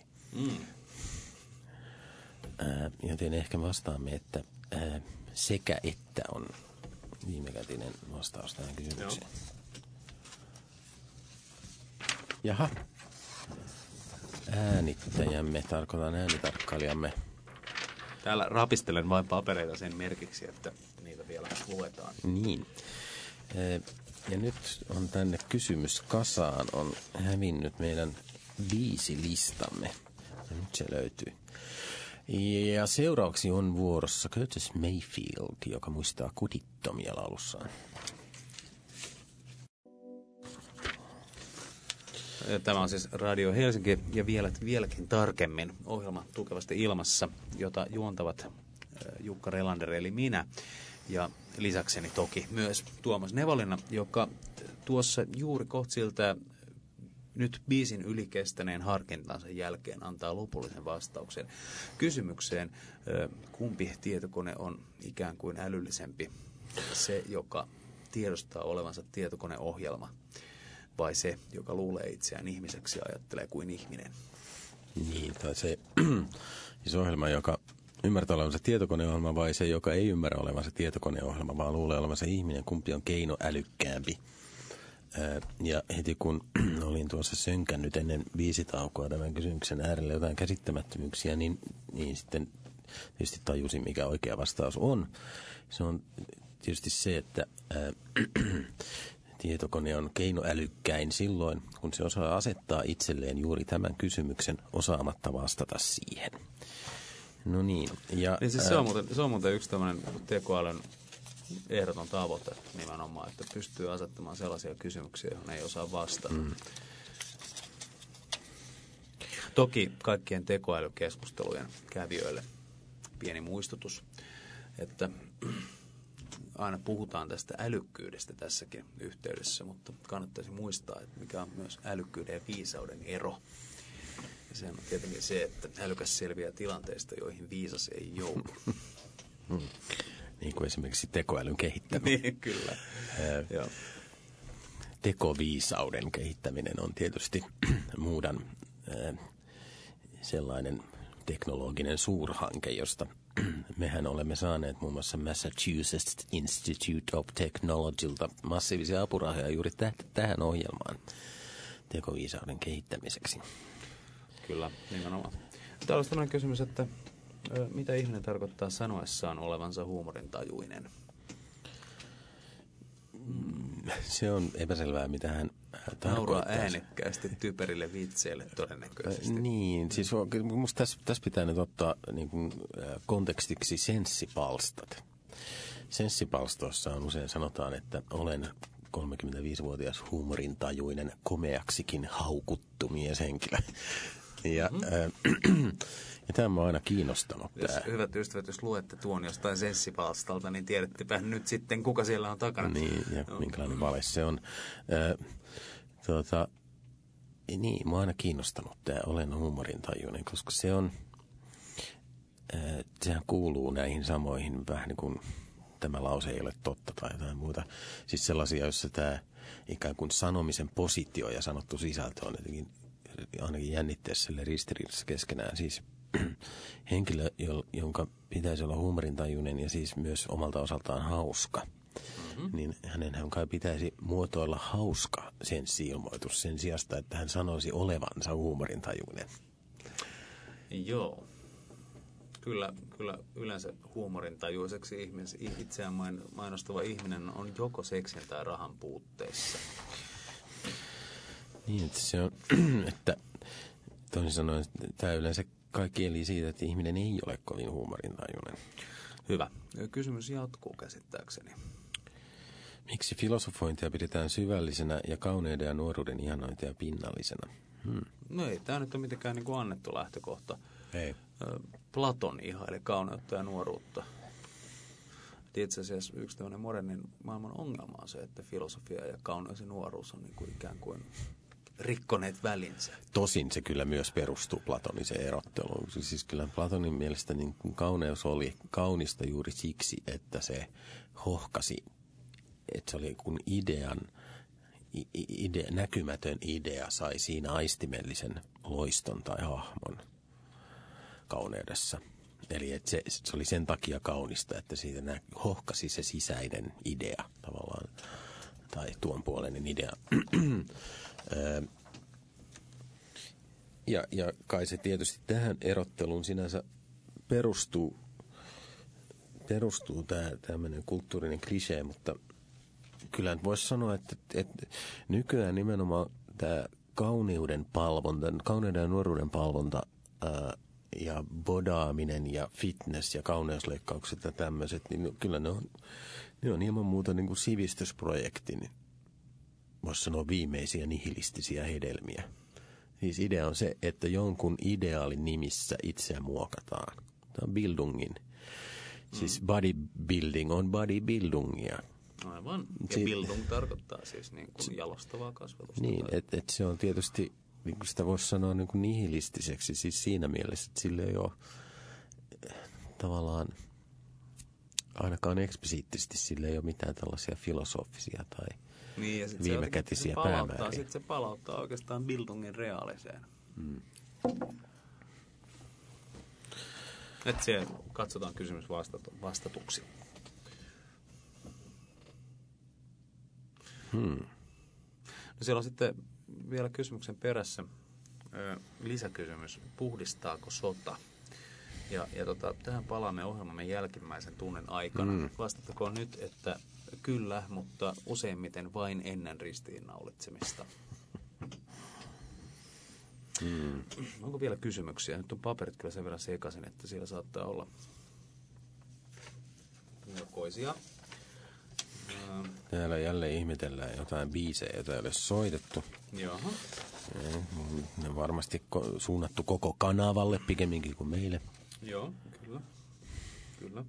Joten ehkä vastaamme, että sekä että on viimekätinen vastaus tähän kysymykseen. Joo. Jaha. Äänittäjämme, tarkoitan äänitarkkailijamme. Täällä rapistelen vain papereita sen merkiksi, että niitä vielä luetaan. Niin. Ja nyt on tänne kysymys kasaan, on hävinnyt meidän 5 listamme. Ja nyt se löytyy. Ja seuraavaksi on vuorossa Curtis Mayfield, joka muistaa Kudittomia laulussaan. Tämä on siis Radio Helsinki ja vieläkin tarkemmin ohjelma Tukevasti ilmassa, jota juontavat Jukka Relander eli minä ja lisäkseni toki myös Tuomas Nevalina, joka tuossa juuri kohta siltä nyt biisin ylikestäneen harkintansa jälkeen antaa lopullisen vastauksen kysymykseen, kumpi tietokone on ikään kuin älyllisempi, se, joka tiedostaa olevansa tietokoneohjelma, vai se, joka luulee itseään ihmiseksi ja ajattelee kuin ihminen. Niin, tai se ohjelma, joka ymmärtää olevansa tietokoneohjelma, vai se, joka ei ymmärrä olevansa tietokoneohjelma, vaan luulee olevansa ihminen, kumpi on keinoälykkäämpi. Ja heti kun olin tuossa sönkännyt ennen viisitaukoa tämän kysymyksen äärelle jotain käsittämättömyyksiä, niin sitten tietysti tajusin, mikä oikea vastaus on. Se on tietysti se, että tietokone on keinoälykkäin silloin, kun se osaa asettaa itselleen juuri tämän kysymyksen osaamatta vastata siihen. No niin. Ja, niin siis se on muuten yksi tämmöinen tekoälyn ehdoton tavoite nimenomaan, että pystyy asettamaan sellaisia kysymyksiä, joihin ei osaa vastata. Toki kaikkien tekoälykeskustelujen kävijöille pieni muistutus, että aina puhutaan tästä älykkyydestä tässäkin yhteydessä, mutta kannattaisi muistaa, että mikä on myös älykkyyden ja viisauden ero. Ja se on tietenkin se, että älykäs selviää tilanteista, joihin viisas ei joudu. Niin kuin esimerkiksi tekoälyn kehittäminen. Niin, kyllä. Tekoviisauden kehittäminen on tietysti muudan sellainen teknologinen suurhanke, josta mehän olemme saaneet muun muassa Massachusetts Institute of Technologylta massiivisia apurahoja juuri tähän ohjelmaan tekoviisauden kehittämiseksi. Kyllä, nimenomaan. Täällä olisi tämmöinen kysymys, että mitä ihminen tarkoittaa sanoessaan olevansa huumorintajuinen? Se on epäselvää, mitä hän tarkoittaa. Nauraa äänekkäästi typerille vitseille todennäköisesti. Niin, siis musta tässä pitää nyt ottaa niin kuin, kontekstiksi senssipalstat. Senssipalstoissa on usein sanotaan, että olen 35-vuotias huumorintajuinen, komeaksikin haukuttu mieshenkilö. Ja tämä on aina kiinnostanut. Hyvät ystävät, jos luette tuon jostain senssipalstalta, niin tiedättepä nyt sitten, kuka siellä on takana. Niin, ja minkälainen vale se on. Niin, mua on aina kiinnostanut tämä olen huumorintajuinen, koska se on, sehän kuuluu näihin samoihin vähän niin kuin tämä lause ei ole totta tai jotain muuta. Siis sellaisia, joissa tämä ikään kuin sanomisen positio ja sanottu sisältö on jotenkin ainakin jännitteessä ristiriidassa keskenään. Siis henkilö, jonka pitäisi olla huumorintajuinen ja siis myös omalta osaltaan hauska, niin hänen kai pitäisi muotoilla hauska senssi-ilmoitus sen sijasta, että hän sanoisi olevansa huumorintajuinen. Joo. Kyllä yleensä huumorintajuiseksi itseään mainostava ihminen on joko seksin tai rahan puutteessa. Niin, että se on, että toisin sanoen, tämä yleensä kaikki eli siitä, että ihminen ei ole kovin huumorintajuinen. Hyvä. Kysymys jatkuu käsittääkseni. Miksi filosofointia pidetään syvällisenä ja kauneuden ja nuoruuden ihanointia pinnallisena? No ei, tämä nyt ole mitenkään niin kuin annettu lähtökohta. Ei. Platon ihaili kauneutta ja nuoruutta. Itse asiassa yksi tämmöinen modernin maailman ongelma on se, että filosofia ja kauneus ja nuoruus on niin kuin ikään kuin rikkoneet välinsä. Tosin se kyllä myös perustuu platoniseen erotteluun. Siis kyllä Platonin mielestä niin kauneus oli kaunista juuri siksi, että se hohkasi, että se oli kun näkymätön idea sai siinä aistimellisen loiston tai hahmon kauneudessa. Eli että se oli sen takia kaunista, että siitä hohkasi se sisäinen idea tavallaan, tai tuon puoleinen idea. Ja kai se tietysti tähän erotteluun sinänsä perustuu tämä tämmöinen kulttuurinen klisee, mutta kyllä voisi sanoa, että nykyään nimenomaan tämä kauneuden ja nuoruuden palvonta ja bodaaminen ja fitness ja kauneusleikkaukset ja tämmöiset, niin kyllä ne on ilman muuta niin kuin sivistysprojektin, voisi sanoa viimeisiä nihilistisiä hedelmiä. Siis idea on se, että jonkun ideaalin nimissä itseä muokataan. Tämä on Bildungin. Siis bodybuilding on bodybuildingia. Aivan. Ja Bildung tarkoittaa siis niin kuin jalostavaa kasvatusta. Niin, että se on tietysti, niin kuin sitä voisi sanoa niin kuin nihilistiseksi, siis siinä mielessä, että sillä ei ole tavallaan, ainakaan eksplisiittisesti sillä ei ole mitään tällaisia filosofisia tai niin, ja viimekätisiä päämääriä. Sitten se palauttaa oikeastaan Bildungin reaaliseen. Että siellä katsotaan kysymys vastatuksi. No siellä on sitten vielä kysymyksen perässä lisäkysymys. Puhdistaako sota? Ja tähän palaamme ohjelmamme jälkimmäisen tunnin aikana. Vastattakoon nyt, että kyllä, mutta useimmiten vain ennen ristiinnaulitsemista. Onko vielä kysymyksiä? Nyt on paperit kyllä sen verran sekaisin, että siellä saattaa olla melkoisia. Täällä jälleen ihmetellään jotain biisejä, joita ei ole soitettu. Jaha. Ne on varmasti suunnattu koko kanavalle pikemminkin kuin meille. Joo, kyllä. Kyllä.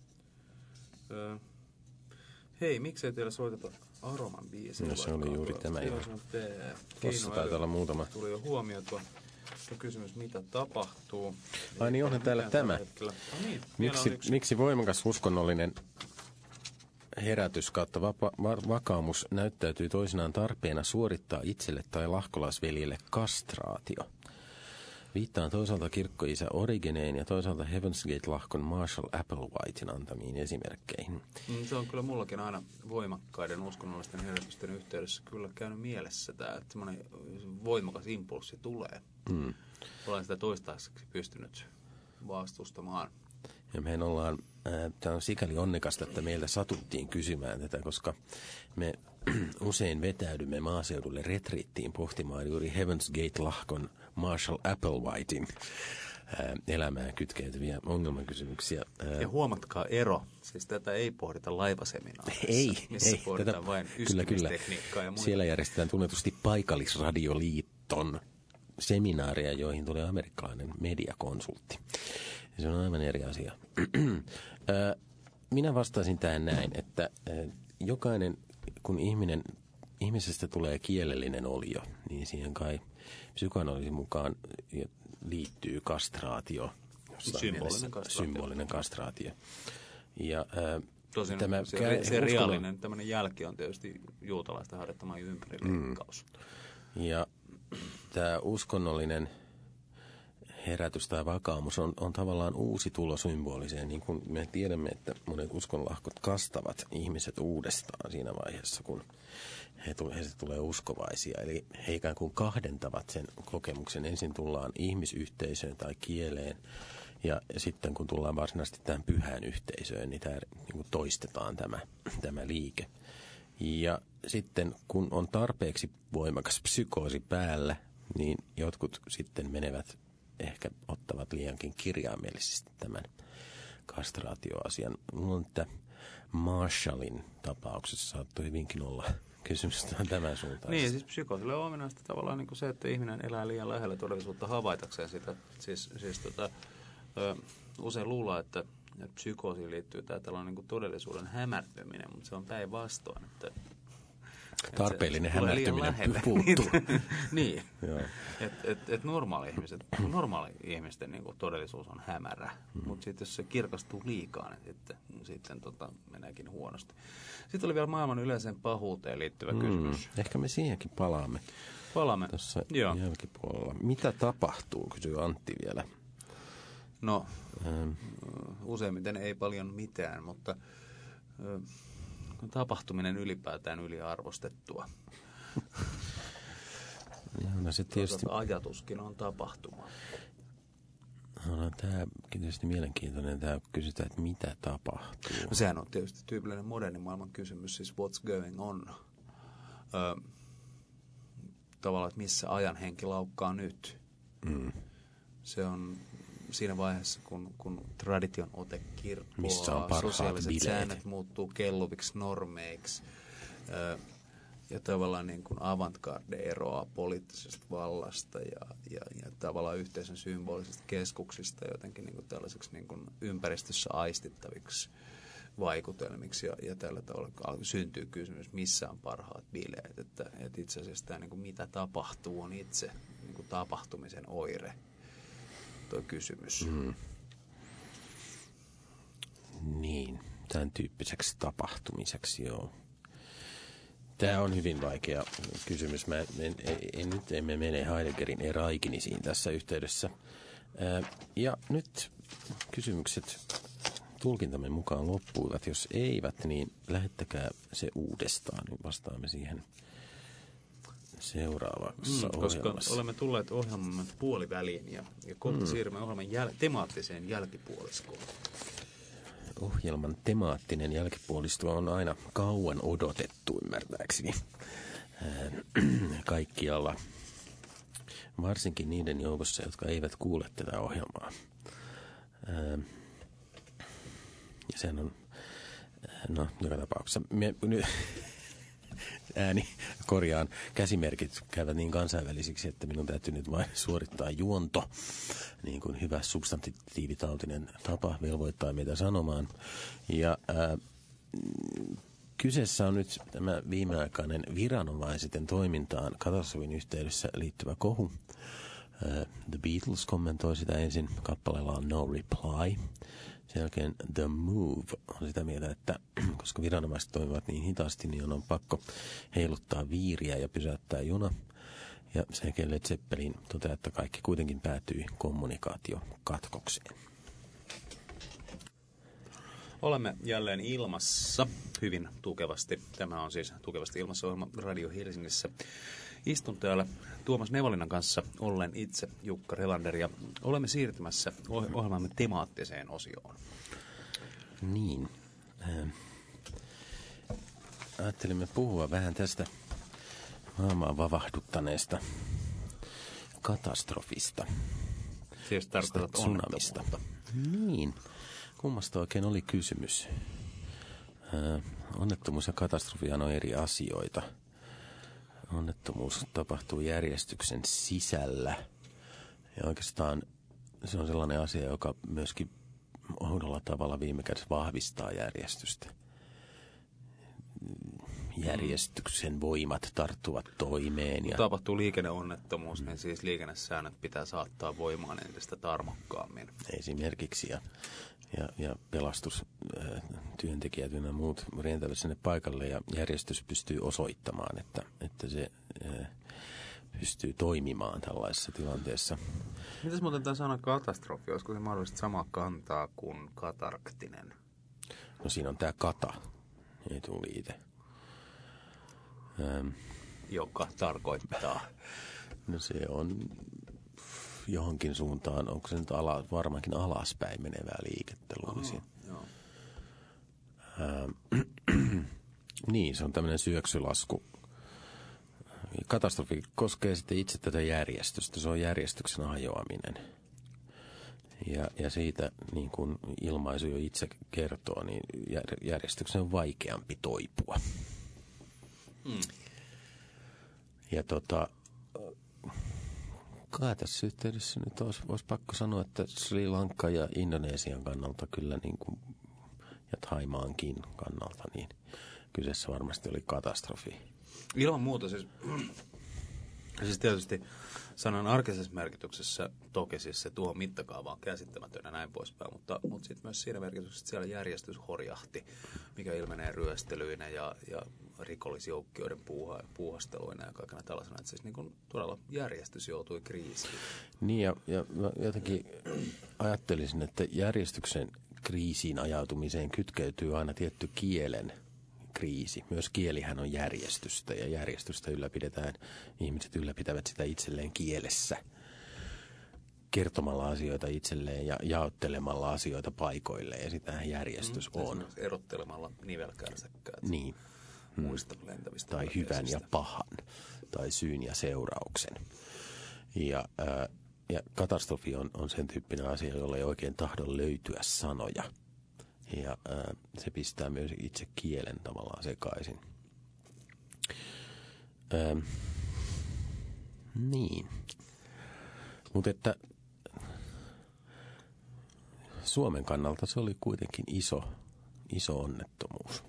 Hei, miksei teillä soiteta Aroman biisiä? No se oli juuri tämä. Tuossa taitaa olla muutama. Tuli jo huomioitua. Kysymys, mitä tapahtuu. Ai niin, onhan täällä tämä. Niin, miksi voimakas uskonnollinen herätys kautta vakaumus näyttäytyy toisinaan tarpeena suorittaa itselle tai lahkolaisveljelle kastraatio? Viittaan toisaalta kirkkoisä Origeneen ja toisaalta Heaven's Gate-lahkon Marshall Applewhitein antamiin esimerkkeihin. Se on kyllä mullakin aina voimakkaiden uskonnollisten herätysten yhteydessä kyllä käynyt mielessä tämä, että semmoinen voimakas impulssi tulee. Olen sitä toistaiseksi pystynyt vastustamaan. Ja mehän ollaan, tämä on sikäli onnekasta, että meiltä satuttiin kysymään tätä, koska me usein vetäydymme maaseudulle retriittiin pohtimaan juuri Heaven's Gate-lahkon Marshall Applewhitein elämään kytkeytyviä ongelmakysymyksiä. Ja huomatkaa ero, siis tätä ei pohdita laivaseminaarissa, missä pohditaan tätä, vain yskimistekniikkaa ja muita. Siellä järjestetään tunnetusti Paikallisradioliiton seminaaria, joihin tulee amerikkalainen mediakonsultti. Se on aivan eri asia. Minä vastaisin tähän näin, että jokainen, kun ihmisestä tulee kielellinen olio, niin siihen kai psykoanalyysin mukaan liittyy kastraatio. Symbolinen kastraatio. Ja tosin tämä se reaalinen tämmöinen jälki on tietysti juutalaista harjoittama ympärileikkaus. Ja tämä uskonnollinen herätys tai vakaumus on tavallaan uusi tulo symboliseen, niin kuin me tiedämme, että monet uskonlahkot kastavat ihmiset uudestaan siinä vaiheessa, kun heistä tulee uskovaisia. Eli he ikään kuin kahdentavat sen kokemuksen. Ensin tullaan ihmisyhteisöön tai kieleen, ja sitten kun tullaan varsinaisesti tähän pyhään yhteisöön, niin niin toistetaan tämä liike. Ja sitten kun on tarpeeksi voimakas psykoosi päällä, niin jotkut sitten menevät, ehkä ottavat liiankin kirjaimellisesti tämän kastraatioasian. Luulen, että Marshallin tapauksessa saattoi hyvinkin olla kysymys tämän suuntaan. Niin, siis psykoosille on ominaista tavallaan niin kuin se, että ihminen elää liian lähellä todellisuutta havaitakseen sitä. Usein luullaan, että psykoosiin liittyy tämä tällainen niin kuin todellisuuden hämärtyminen, mutta se on päinvastoin, että tarpeellinen hämärtyminen puuttuu. Niin, että normaali-ihmisten niin kuin todellisuus on hämärä, mutta sitten jos se kirkastuu liikaa, niin sitten meneekin huonosti. Sitten oli vielä maailman yleiseen pahuuteen liittyvä kysymys. Ehkä me siihenkin palaamme. Tässä jälkipuolella. Mitä tapahtuu, kysyy Antti vielä. No, useimmiten ei paljon mitään, mutta tapahtuminen ylipäätään yliarvostettua. No se tietysti ajatuskin on tapahtuma. No, tämä on tietysti mielenkiintoinen. Tämä kysytään, että mitä tapahtuu. No, sehän on tietysti tyypillinen modernin maailman kysymys, siis what's going on. Tavallaan, että missä ajan henki laukkaa nyt. Se on siinä vaiheessa, kun tradition ote kirkkoa, sosiaaliset säännöt muuttuu kelluviksi normeiksi ja tavallaan niin kuin avantgarde eroaa poliittisesta vallasta ja tavallaan yhteisön symbolisista keskuksista jotenkin niin kuin tällaiseksi niin kuin ympäristössä aistittaviksi vaikutelmiksi ja tällä tavalla syntyy kysymys, missä on parhaat bileet. Että itse asiassa tämä, niin kuin mitä tapahtuu, on itse niin kuin tapahtumisen oire, tuo kysymys. Niin, tämän tyyppiseksi tapahtumiseksi, joo. Tämä on hyvin vaikea kysymys. Nyt emme mene Heideggerin eraikinisiin tässä yhteydessä. Ja nyt kysymykset tulkintamme mukaan loppuivat. Jos eivät, niin lähettäkää se uudestaan. Niin vastaamme siihen seuraavassa ohjelmassa. Koska olemme tulleet ohjelmamme puoliväliin ja kohta siirrymme ohjelman temaattiseen jälkipuoliskoon. Ohjelman temaattinen jälkipuolisto on aina kauan odotettu, ymmärtääkseni, kaikkialla. Varsinkin niiden joukossa, jotka eivät kuule tätä ohjelmaa. Ja sehän on, no, joka tapauksessa. Käsimerkit käyvät niin kansainvälisiksi, että minun täytyy nyt vain suorittaa juonto, niin kuin hyvä substantiivitautinen tapa velvoittaa meitä sanomaan. Ja kyseessä on nyt tämä viimeaikainen viranomaisten toimintaan katastrofin yhteydessä liittyvä kohu. The Beatles kommentoi sitä ensin kappaleellaan No Reply. Sen jälkeen The Move on sitä mieltä, että koska viranomaiset toimivat niin hitaasti, niin on pakko heiluttaa viiriä ja pysäyttää juna. Ja sen jälkeen Led Zeppelin toteaa, että kaikki kuitenkin päätyi kommunikaatiokatkokseen. Olemme jälleen ilmassa hyvin tukevasti. Tämä on siis Tukevasti ilmassa ohjelma Radio Helsingissä. Istun täällä Tuomas Nevalinnan kanssa, ollen itse Jukka Relander, ja olemme siirtymässä ohjelmamme temaattiseen osioon. Niin. Ajattelimme puhua vähän tästä maailmaa vavahduttaneesta katastrofista. Siis tarkoitat tsunamista. Niin. Kummasta oikein oli kysymys? Onnettomuus ja katastrofi on eri asioita. Onnettomuus tapahtuu järjestyksen sisällä. Ja oikeastaan se on sellainen asia, joka myöskin oudolla tavalla viime kädessä vahvistaa järjestystä. Järjestyksen voimat tarttuvat toimeen. Ja tapahtuu liikenneonnettomuus, niin siis liikennesäännöt pitää saattaa voimaan entistä tarmokkaammin. Esimerkiksi. Ja pelastustyöntekijät ja muut rientävät sinne paikalle ja järjestys pystyy osoittamaan, että se pystyy toimimaan tällaisessa tilanteessa. Mitäs muuten tämä sana katastrofi? Olisiko se mahdollisesti samaa kantaa kuin katarktinen? No siinä on tämä kata, ei tule liite. Joka tarkoittaa. No se on johonkin suuntaan, onko se nyt varmaankin alaspäin menevää liikettä, luulisin. Niin, se on tämmöinen syöksylasku. Katastrofi koskee sitten itse tätä järjestystä. Se on järjestyksen hajoaminen. Ja siitä, niin kuin ilmaisu jo itse kertoo, niin järjestyksen on vaikeampi toipua. Ja kai tässä yhteydessä nyt olisi pakko sanoa, että Sri Lanka ja Indonesian kannalta kyllä niin kuin, ja Thaimaankin kannalta, niin kyseessä varmasti oli katastrofi. Ilman muuta siis tietysti sanan arkisessa merkityksessä toki siis se tuohon mittakaava on käsittämätön ja näin poispäin, mutta sitten myös siinä merkityksessä, että siellä järjestys horjahti, mikä ilmenee ryöstelyinä ja rikollisjoukkioiden puuhasteluina ja kaikena tällaisena, että siis niin kuin todella järjestys joutui kriisiin. Niin ja jotenkin ajattelisin, että järjestyksen kriisiin ajautumiseen kytkeytyy aina tietty kielen kriisi. Myös kielihän on järjestystä ja järjestystä ylläpidetään. Ihmiset ylläpitävät sitä itselleen kielessä kertomalla asioita itselleen ja jaottelemalla asioita paikoilleen. Ja sitähän järjestys on. Erottelemalla nivelkärsäkkäät. Niin. Muista lentävistä. Tai hyvän ja pahan. Tai syyn ja seurauksen. Ja katastrofi on sen tyyppinen asia, jolla ei oikein tahdo löytyä sanoja. Ja se pistää myös itse kielen tavallaan sekaisin. Niin. Mutta että Suomen kannalta se oli kuitenkin iso onnettomuus.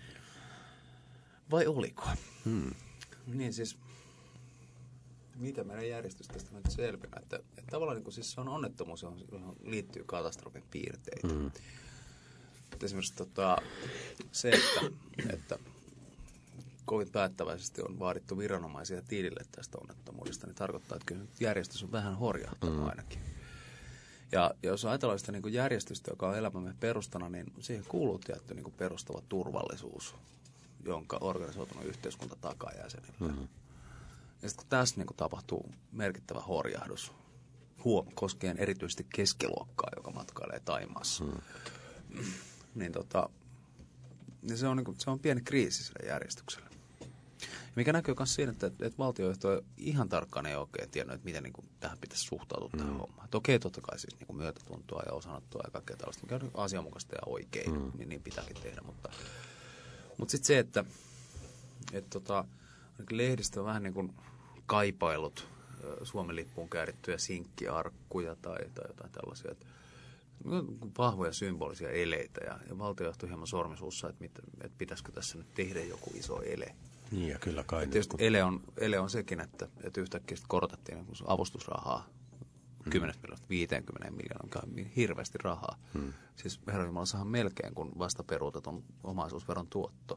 Vai oliko? Niin siis, mitä meidän järjestys tästä nyt selvinä? Että tavallaan niin kuin, siis se on onnettomuus, johon liittyy katastrofin piirteitä. Esimerkiksi se, että kovin päättäväisesti on vaadittu viranomaisia tilille tästä onnettomuudesta, niin tarkoittaa, että kyllä järjestys on vähän horjahtanut ainakin. Ja jos ajatellaan sitä niin kuin järjestystä, joka on elämämme perustana, niin siihen kuuluu tietty niin kuin perustava turvallisuus, jonka organisoitunut yhteiskunta takaa jäsenille. Ja sitten kun tässä niin kuin tapahtuu merkittävä horjahdus, koskien erityisesti keskiluokkaa, joka matkailee Thaimaassa, niin, niin se on pieni kriisi sille järjestykselle. Mikä näkyy myös siinä, että valtiojohto ihan tarkkaan ei oikein tiennyt, että miten niin kuin, tähän pitäisi suhtautua tähän hommaan. Että okei, totta kai siis niin kuin myötätuntoa ja osanottoa ja kaikkea tällaista, mikä on asianmukaista ja oikein, niin pitääkin tehdä. Mutta sitten se, että lehdistö on vähän niin kuin kaipailut Suomen lippuun käärittyjä sinkkiarkkuja tai jotain tällaisia, että vahvoja symbolisia eleitä ja valtiojohto hieman sormisuussa, että pitäisikö tässä nyt tehdä joku iso ele. Niin ja kyllä kai. Tietysti ele on sekin, että yhtäkkiä korotettiin niin avustusrahaa 10 miljoonasta 50 miljoonaa, mikä on hirveästi rahaa. Siis herra Jumalassahan melkein kuin vasta peruutetun omaisuusveron tuotto.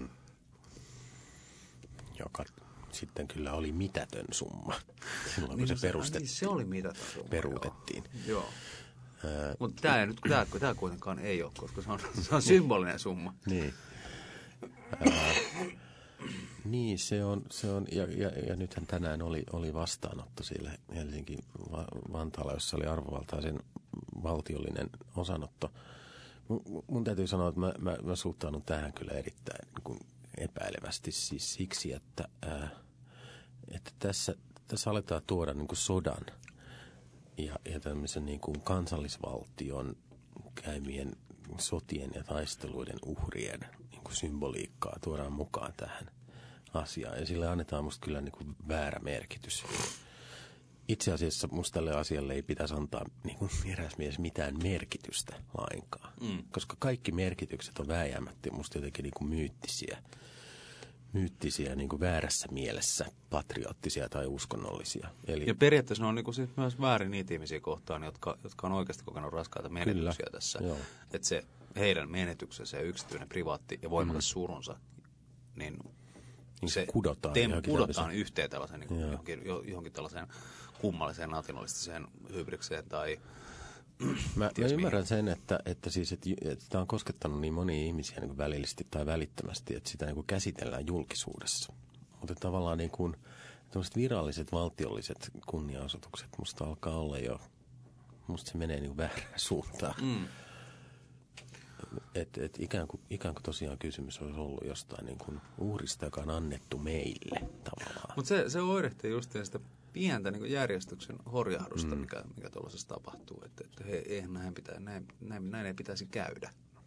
Joka sitten kyllä oli mitätön summa silloin, niin kun se perustettiin. Se oli mitätön summa. Peruutettiin. Joo. Mutta tämä kuitenkaan ei ole, koska se on symbolinen summa. Niin. Niin, se on ja nythän tänään oli vastaanotto siellä Helsinki-Vantaalla, jossa oli arvovaltaisen valtiollinen osanotto. Mun täytyy sanoa, että mä suhtaudun tähän kyllä erittäin niin kuin epäilevästi siis siksi, että tässä aletaan tuoda niin kuin sodan ja tämmöisen niin kuin kansallisvaltion käymien sotien ja taisteluiden uhrien niin kuin symboliikkaa tuodaan mukaan tähän asiaan. Ja sille annetaan musta kyllä niin kuin väärä merkitys. Itse asiassa musta tälle asialle ei pitäisi antaa niin kuin eräs mies mitään merkitystä lainkaan. Koska kaikki merkitykset on vääjäämättä musta jotenkin niin kuin myyttisiä niin kuin väärässä mielessä, patriottisia tai uskonnollisia. Eli ja periaatteessa ne on niin kuin siis myös väärin niitä ihmisiä kohtaan, jotka on oikeasti kokenut raskaita menetyksiä tässä. Että se heidän menetyksensä ja yksityinen, privaatti ja voimakas surunsa, niin se kudotaan yhteen tällaiseen, niin johonkin tällaiseen kummalliseen nationalistiseen hybrikseen tai Mä ymmärrän sen, että tämä on koskettanut niin monia ihmisiä niin kuin välillisesti tai välittömästi, että sitä niin kuin käsitellään julkisuudessa. Mutta tavallaan niin kuin, tämmöiset viralliset valtiolliset kunniaosoitukset musta alkaa olla jo, musta se menee niin kuin väärään suuntaan. Ikään kuin tosiaan kysymys olisi ollut jostain niin kuin uhrista, joka on annettu meille tavallaan. Mutta se oirehtii just sitä pientä niin kuin järjestyksen horjahdusta, mikä tuollaisessa tapahtuu. Että näin ei pitäisi käydä.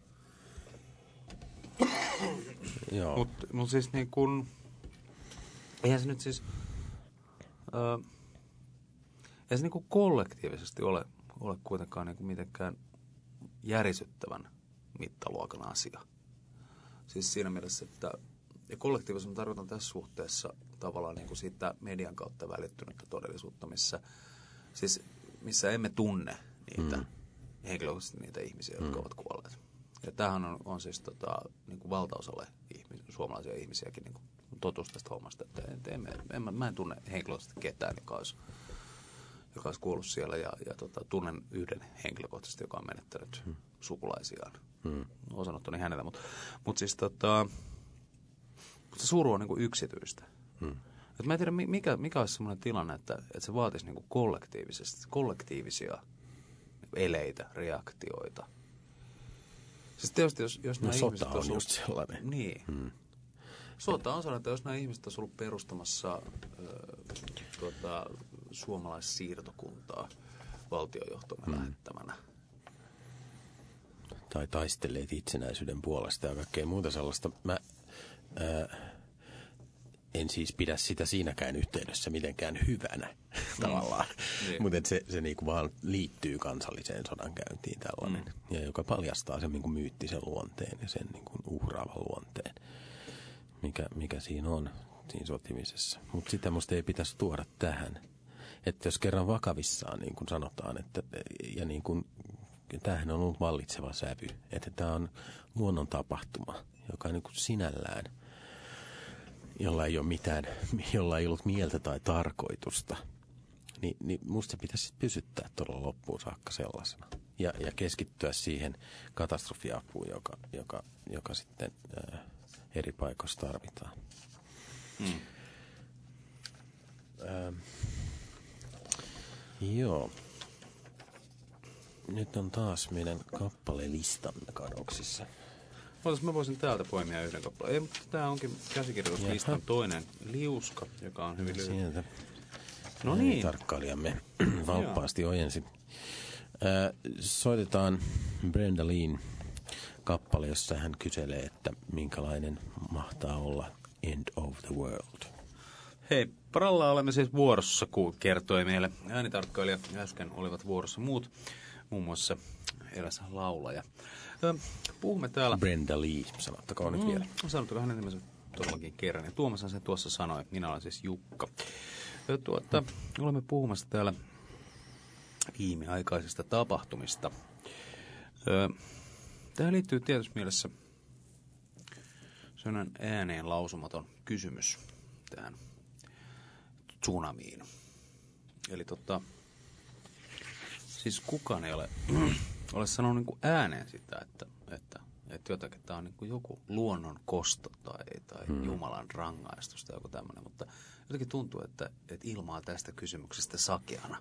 Joo. Mut siis niin kuin, eihän se nyt siis, eihän se niin kuin kollektiivisesti ole kuitenkaan niin kuin mitenkään järisyttävän mittaluokan asia. Siis siinä mielessä, että ja kollektiivisesti tarkoitan tässä suhteessa tavallaan niin kuin siitä median kautta välittynyttä todellisuutta, missä emme tunne niitä henkilökohtaisesti niitä ihmisiä, jotka ovat kuolleet. Ja tämähän on siis niin kuin valtaosalle suomalaisia ihmisiäkin niin kuin totuus tästä hommasta, että mä en tunne henkilökohtaisesti ketään, joka olisi kuollut siellä ja tunnen yhden henkilökohtaisesti, joka on menettänyt sukulaisiaan. Osanottoni hänellä, mutta siis se suru on niin kuin yksityistä. Mä en tiedä, mikä olisi sellainen tilanne, että se vaatisi niin kuin kollektiivisia eleitä, reaktioita. Siis tietysti, jos nämä ihmiset sota on just sellainen. Niin. Sota on sellainen, että jos nämä ihmiset olisi ollut perustamassa suomalaissiirtokuntaa valtiojohtomme lähettämänä. Tai taistelleet itsenäisyyden puolesta ja kaikkea muuta sellaista. en siis pidä sitä siinäkään yhteydessä mitenkään hyvänä tavallaan. Mutta se niinku vaan liittyy kansalliseen sodankäyntiin tällainen. Ja joka paljastaa sen niinku myyttisen luonteen ja sen niinku uhraavan luonteen, mikä siinä on siinä sotimisessa. Mutta sitä musta ei pitäisi tuoda tähän. Että jos kerran vakavissaan niin kuin sanotaan, että ja niin kuin, tämähän on ollut vallitseva sävy, että tämä on luonnon tapahtuma, joka niin kuin sinällään, jolla ei ole mitään, jolla ei ollut mieltä tai tarkoitusta, niin musta se pitäisi pysyttää todella loppuun saakka sellaisena. Ja keskittyä siihen katastrofiapuun, joka sitten eri paikoissa tarvitaan. Joo. Nyt on taas meidän kappalelistamme kadoksissa. Mä voisin täältä poimia yhden kappaleen. Ei, mutta tää onkin käsikirjoituslistan toinen liuska, joka on hyvin lyhyt. Sieltä. No niin. Tarkkailijamme valppaasti ojensi. Soitetaan Brenda Leen kappale, jossa hän kyselee, että minkälainen mahtaa olla End of the World. Hei, paralla olemme siis vuorossa, kun kertoi meille äänitarkkailija. Äsken olivat vuorossa muun muassa eräs laulaja. Puhumme täällä... Brenda Lee, sanottakaa nyt vielä. Sanottakaa hänen nimensä todellakin kerran. Ja Tuomashan sen tuossa sanoi. Minä olen siis Jukka. Olemme puhumassa täällä viimeaikaisista tapahtumista. Tähän liittyy tietysti mielessä sellainen ääneen lausumaton kysymys tähän tsunamiin. Eli siis kukaan ei ole sanonut niin kuin ääneen sitä, että jotakin tämä on niin kuin joku luonnon kosto tai Jumalan rangaistus tai joku tämmöinen, mutta jotenkin tuntuu, että ilmaa tästä kysymyksestä sakeana.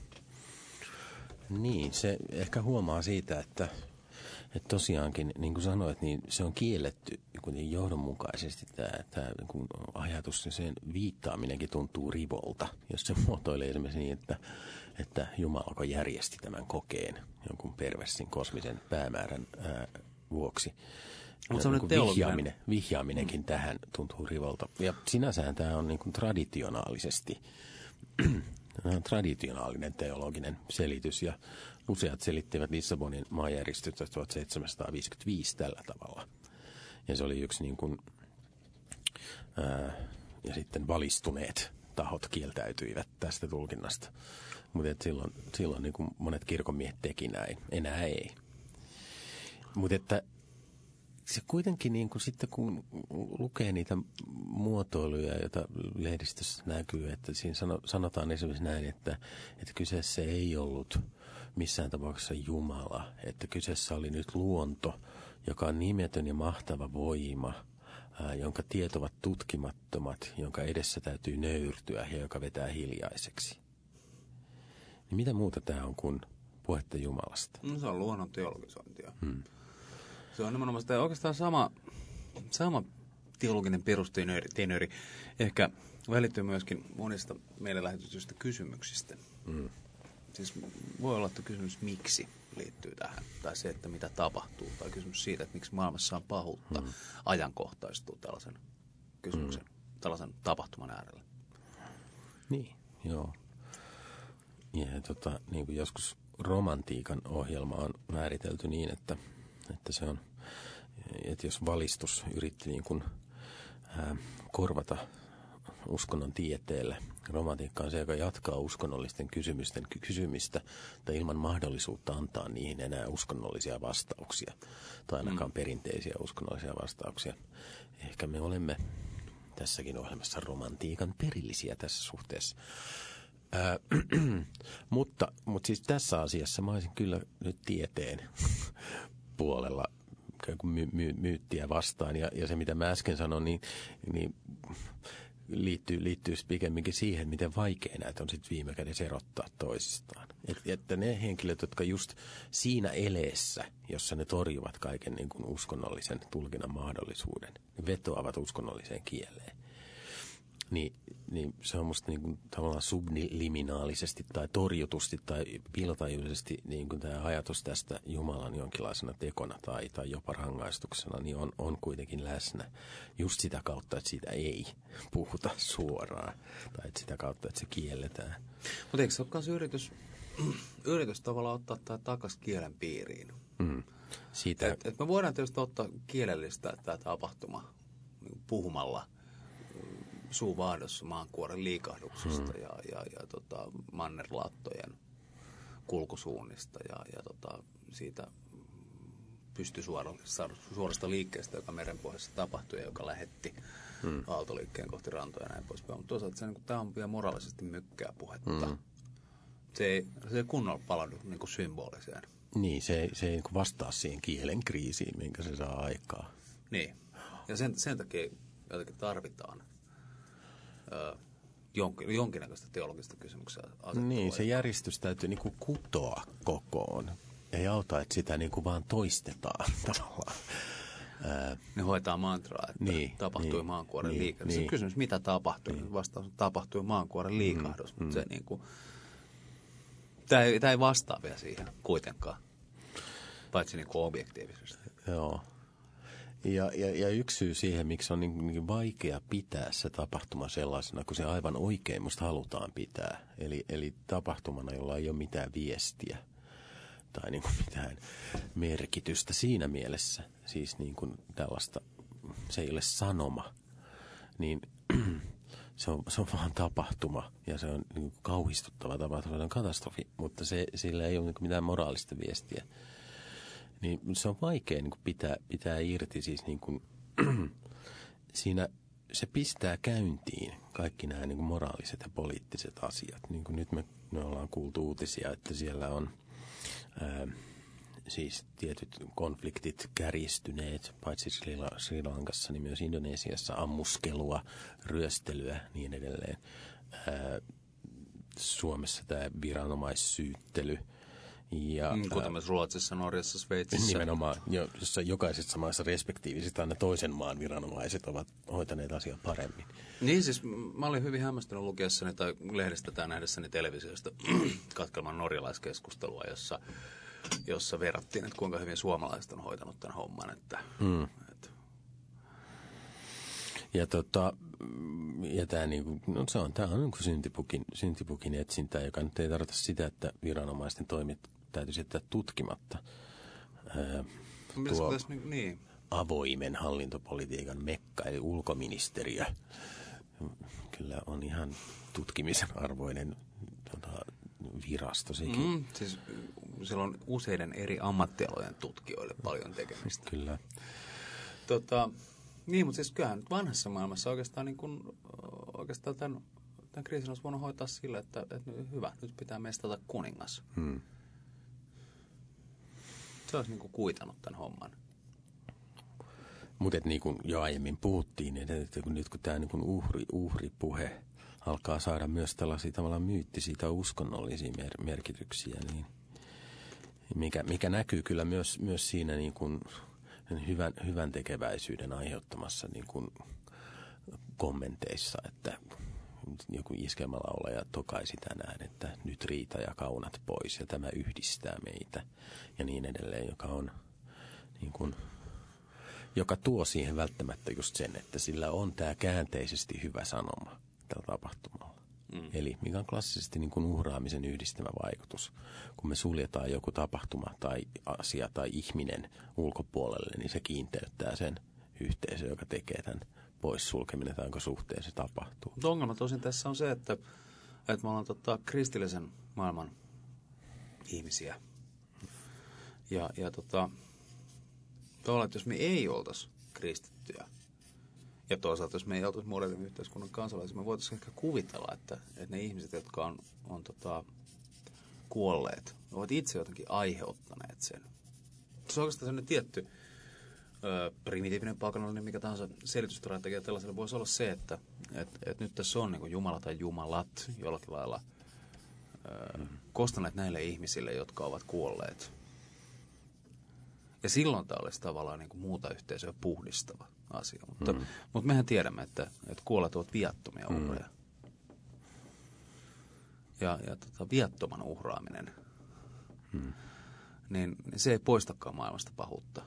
Niin, se ehkä huomaa siitä, että tosiaankin, niin kuin sanoit, niin se on kielletty johdonmukaisesti tämä niin ajatus ja sen viittaaminenkin tuntuu rivolta, jos se muotoilee esimerkiksi niin, että Jumala järjesti tämän kokeen jonkun perversin kosmisen päämäärän vuoksi. Mutta niin vihjaaminenkin tähän tuntuu rivolta. Ja sinänsähän tämä on niin kuin traditionaalinen teologinen selitys, ja useat selittivät Lissabonin maanjäristystä 1755 tällä tavalla. Ja se oli yksi niin kuin, ja sitten valistuneet tahot kieltäytyivät tästä tulkinnasta. Mutta silloin niin kuin monet kirkonmiehet teki näin, enää ei. Mutta että se kuitenkin niin kuin sitten kun lukee niitä muotoiluja, joita lehdistössä näkyy, että siinä sanotaan esimerkiksi näin, että kyseessä ei ollut missään tapauksessa Jumala, että kyseessä oli nyt luonto, joka on nimetön ja mahtava voima, jonka tiet ovat tutkimattomat, jonka edessä täytyy nöyrtyä ja joka vetää hiljaiseksi. Niin mitä muuta tämä on kuin puhetta Jumalasta? No, se on luonnon teologisointia. Se on nimenomaan sitä oikeastaan sama teologinen perustenööri ehkä välittyy myöskin monista meille lähetetyistä kysymyksistä. Siis voi olla, että kysymys miksi liittyy tähän, tai se, että mitä tapahtuu, tai kysymys siitä, että miksi maailmassa on pahuutta ajankohtaistuu tällaisen kysymyksen, tällaisen tapahtuman äärellä. Niin, joo. Ja niin kuin joskus romantiikan ohjelma on määritelty niin, että se on, että jos valistus yritti niin kuin, korvata uskonnon tieteelle, romantiikka on se, joka jatkaa uskonnollisten kysymysten kysymistä tai ilman mahdollisuutta antaa niihin enää uskonnollisia vastauksia tai ainakaan perinteisiä uskonnollisia vastauksia. Ehkä me olemme tässäkin ohjelmassa romantiikan perillisiä tässä suhteessa. Mutta siis tässä asiassa mä olisin kyllä nyt tieteen puolella myyttiä vastaan. Ja se, mitä mä äsken sanoin, niin liittyy pikemminkin siihen, miten vaikea näitä on sitten viime kädessä erottaa toisistaan. Että ne henkilöt, jotka just siinä eleessä, jossa ne torjuvat kaiken niin kuin uskonnollisen tulkinnan mahdollisuuden, ne vetoavat uskonnolliseen kieleen. niin se on musta niin kuin tavallaan subliminaalisesti tai torjutusti tai piilotajuisesti niin kuin tämä ajatus tästä Jumalan jonkinlaisena tekona tai jopa rangaistuksena, niin on kuitenkin läsnä just sitä kautta, että siitä ei puhuta suoraan tai että sitä kautta, että se kielletään. Mutta eikö se ole myös yritys tavallaan ottaa tämä takaisin kielen piiriin? Siitä... Et me voidaan tietysti ottaa kielellistä tämä tapahtuma niin puhumalla suu vaahdossa maankuoren liikahduksesta ja mannerlaattojen kulkusuunnista ja siitä pystysuorasta liikkeestä, joka merenpohjassa tapahtui ja joka lähetti aaltoliikkeen kohti rantoja ja näin poispäin. Mutta toisaalta se, niin tämä on vielä moraalisesti mykkää puhetta. Se ei kunnolla palannut niin symboliseen. Niin, se ei niin vastaa siihen kielen kriisiin, minkä se saa aikaa. Niin, ja sen takia jotenkin tarvitaan jonkinnäköistä teologista kysymyksiä asettua. Niin, se järjestys täytyy niin kuin kutoa kokoon. Ei auta, että sitä niin kuin vaan toistetaan tavallaan. Ne hoitaa mantraa, että tapahtui maankuoren liikahdus. Se on kysymys, mitä tapahtui. Vastaus tapahtui maankuoren liikahdus, mutta se niin kuin... Tämä ei vastaa vielä siihen kuitenkaan, paitsi niin kuin objektiivisesti. Joo. Ja yksi syy siihen, miksi on niin vaikea pitää se tapahtuma sellaisena, kun se aivan oikein musta halutaan pitää. Eli tapahtumana, jolla ei ole mitään viestiä tai niin kuin mitään merkitystä siinä mielessä. Siis niin kuin tällaista, se ei ole sanoma, niin se on vaan tapahtuma ja se on niin kuin kauhistuttava tapahtuma, se on katastrofi, mutta sillä ei ole niin kuin mitään moraalista viestiä. Niin se on vaikea niin kuin pitää irti, siis niin kuin, siinä se pistää käyntiin kaikki nämä niin kuin moraaliset ja poliittiset asiat. Niin kuin nyt me ollaan kuultu uutisia, että siellä on siis tietyt konfliktit kärjistyneet, paitsi Sri Lankassa, niin myös Indonesiassa ammuskelua, ryöstelyä niin edelleen. Suomessa tämä viranomaissyyttely. Kuten myös Ruotsissa, Norjassa, Sveitsissä. Nimenomaan, jossa jokaisessa maassa respektiivisesti aina toisen maan viranomaiset ovat hoitaneet asiat paremmin. Niin siis mä olin hyvin hämmästynyt lukiessani tai lehdestä tai nähdessäni televisiosta katkelman norjalaiskeskustelua, jossa verrattiin, että kuinka hyvin suomalaiset on hoitanut tämän homman. Ja tämä niinku, no tämä on niinku syntipukin etsintä, joka nyt ei tarkoita sitä, että viranomaisten toimit täytyisi jättää tutkimatta. Tuo avoimen hallintopolitiikan mekka, eli ulkoministeriö, kyllä on ihan tutkimisen arvoinen virasto sekin. Siis siellä on useiden eri ammattialojen tutkijoille paljon tekemistä. Kyllä. Niin, mutta siis kyllähän vanhassa maailmassa oikeastaan tämän kriisin olisi voinut hoitaa sillä, että hyvä, nyt pitää mestata kuningas. Se olisi niin kuin kuitannut tämän homman. Mutta niin kuin jo aiemmin puhuttiin, että nyt kun tämä niin uhripuhe alkaa saada myös tällaisia tavallaan myyttisiä tai uskonnollisia merkityksiä, niin mikä näkyy kyllä myös siinä niin kuin hyvän tekeväisyyden aiheuttamassa niin kuin kommenteissa, että joku iskelmälaulaja tokaisi tänään, että nyt riita ja kaunat pois ja tämä yhdistää meitä ja niin edelleen, joka on niin kuin, joka tuo siihen välttämättä just sen, että sillä on tämä käänteisesti hyvä sanoma tällä tapahtumalla. Eli mikä on klassisesti niin kuin uhraamisen yhdistävä vaikutus. Kun me suljetaan joku tapahtuma tai asia tai ihminen ulkopuolelle, niin se kiinteyttää sen yhteisön, joka tekee tämän poissulkeminen tai jonka suhteen se tapahtuu. Mutta ongelma tosin tässä on se, että me ollaan kristillisen maailman ihmisiä. Ja tavallaan, että jos me ei oltaisi kristittyjä, ja toisaalta, jos me ei oltaisi modernin yhteiskunnan kansalaisia, me voitaisiin ehkä kuvitella, että ne ihmiset, jotka on kuolleet, ovat itse jotenkin aiheuttaneet sen. Se on oikeastaan sellainen tietty primitiivinen pakanallinen, mikä tahansa selitysstrategia tällaiselle voisi olla se, että nyt tässä on niin kuin Jumala tai Jumalat jollakin lailla kostaneet näille ihmisille, jotka ovat kuolleet. Ja silloin tämä olisi tavallaan niin kuin muuta yhteisöä puhdistava asia. Mutta mehän tiedämme, että kuolleet ovat viattomia uhreja. Ja viattoman uhraaminen, niin se ei poistakaan maailmasta pahuutta.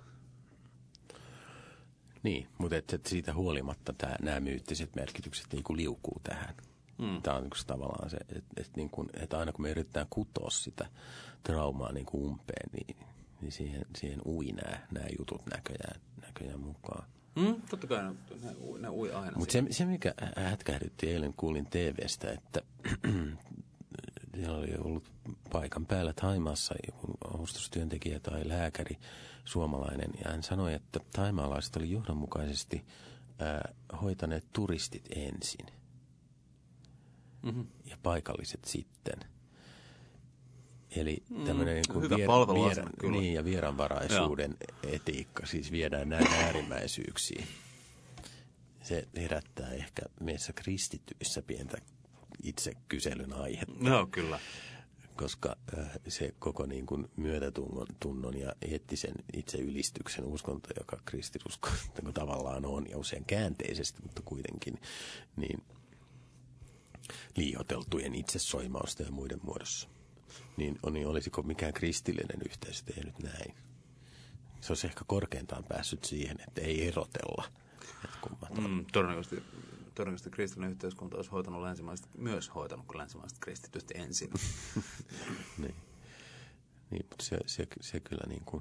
Niin, mutta siitä huolimatta nämä myyttiset merkitykset niin kuin liukuu tähän. Tämä on niin kuin tavallaan se, että aina kun me yritetään kutoa sitä traumaa niin kuin umpeen, niin siihen ui nämä jutut näköjään mukaan. Totta kai ne ui aina. Mutta se, mikä hätkähdytti eilen, kuulin TV:stä, että siellä oli ollut paikan päällä Thaimaassa joku avustustyöntekijä tai lääkäri suomalainen, ja hän sanoi, että taimaalaiset oli johdonmukaisesti hoitaneet turistit ensin ja paikalliset sitten. Eli tämmöinen niin ja vieraanvaraisuuden etiikka, siis viedään näin äärimmäisyyksiin. Se herättää ehkä meissä kristityissä pientä itsekyselyn aihetta. No, kyllä. Koska se koko niin kuin myötätunnon ja eettisen itseylistyksen uskonto, joka kristinusko tavallaan on, ja usein käänteisesti, mutta kuitenkin niin liioiteltujen itsesoimausta ja muiden muodossa. Niin olisiko mikään kristillinen yhteisö tehnyt näin? Se olisi ehkä korkeintaan päässyt siihen, että ei erotella. Todennäköisesti kristillinen yhteiskunta olisi myös hoitanut kuin länsimaiset kristityt ensin. niin, mutta se kyllä niin kuin,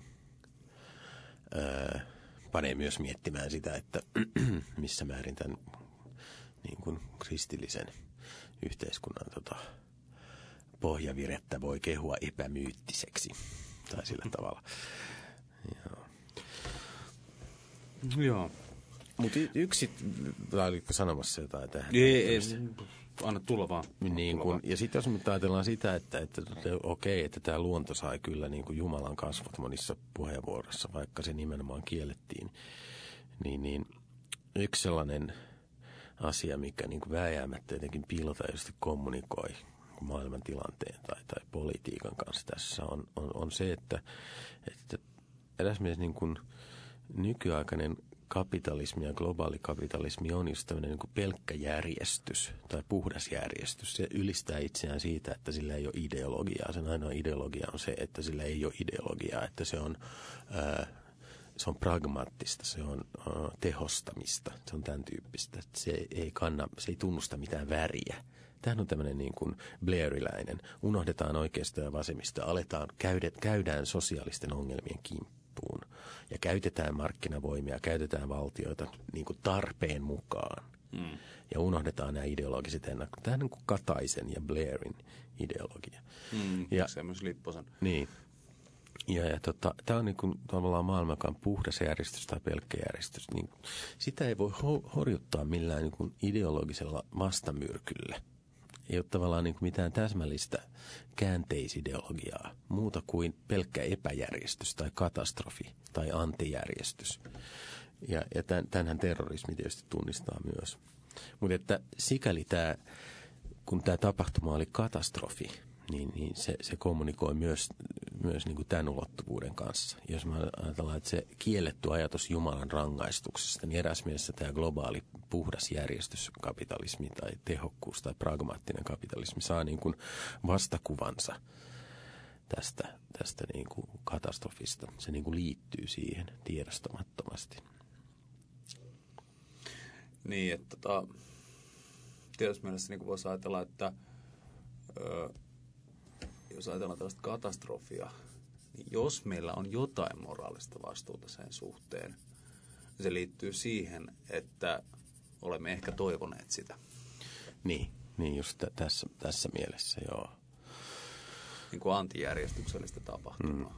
panee myös miettimään sitä, että missä määrin tämän niin kuin kristillisen yhteiskunnan pohjavirettä voi kehua epämyyttiseksi tai sillä tavalla. Joo. Mutta yksi, tai oliko sanomassa jotain tähän? Ei, anna tulla vaan. Ja sitten jos me ajatellaan sitä, että okei, että tämä luonto sai kyllä niin kuin Jumalan kasvot monissa puheenvuoroissa, vaikka se nimenomaan kiellettiin, niin yksi sellainen asia, mikä niin kuin vääjäämättä jotenkin piilotaisesti kommunikoi maailman tilanteen tai politiikan kanssa tässä on se, että eräs mies niin kuin nykyaikainen kapitalismi ja globaali kapitalismi on just tämmöinen niin kuin pelkkä järjestys tai puhdas järjestys. Se ylistää itseään siitä, että sillä ei ole ideologiaa. Sen ainoa ideologia on se, että sillä ei ole ideologiaa, että se on pragmaattista, se on tehostamista, se on tämän tyyppistä. Että se ei tunnusta mitään väriä. Tämähän on tämmöinen niin kuin Blairiläinen. Unohdetaan oikeasta ja vasemmista, käydään sosiaalisten ongelmien kimppuun ja käytetään markkinavoimia, käytetään valtioita niin kuin tarpeen mukaan. Ja unohdetaan nämä ideologiset ennakot. Tämä on niin kuin Kataisen ja Blairin ideologia. Se myös Lipposen. Niin. Tämä on niin kuin tavallaan maailma, joka on puhdas järjestys tai pelkkä järjestys. Niin sitä ei voi horjuttaa millään niin kuin ideologisella vastamyrkyllä. Ei ole tavallaan niin kuin mitään täsmällistä käänteisideologiaa, muuta kuin pelkkä epäjärjestys tai katastrofi tai antijärjestys. Ja tämänhän terrorismi tietysti tunnistaa myös. Mutta että sikäli kun tämä tapahtuma oli katastrofi, niin se kommunikoi myös niin kuin tämän ulottuvuuden kanssa. Jos me ajatellaan, että se kielletty ajatus Jumalan rangaistuksesta, niin eräs mielessä tämä globaali puhdas järjestyskapitalismi tai tehokkuus tai pragmaattinen kapitalismi saa niin kuin vastakuvansa tästä niin kuin katastrofista. Se niin kuin liittyy siihen tiedostamattomasti. Niin, että tietysti mielessä niin kuin voisi ajatella, että jos ajatellaan tällaista katastrofia, niin jos meillä on jotain moraalista vastuuta sen suhteen, se liittyy siihen, että olemme ehkä toivoneet sitä. Niin just tässä mielessä, joo. Niin kuin antijärjestyksellistä tapahtumaa.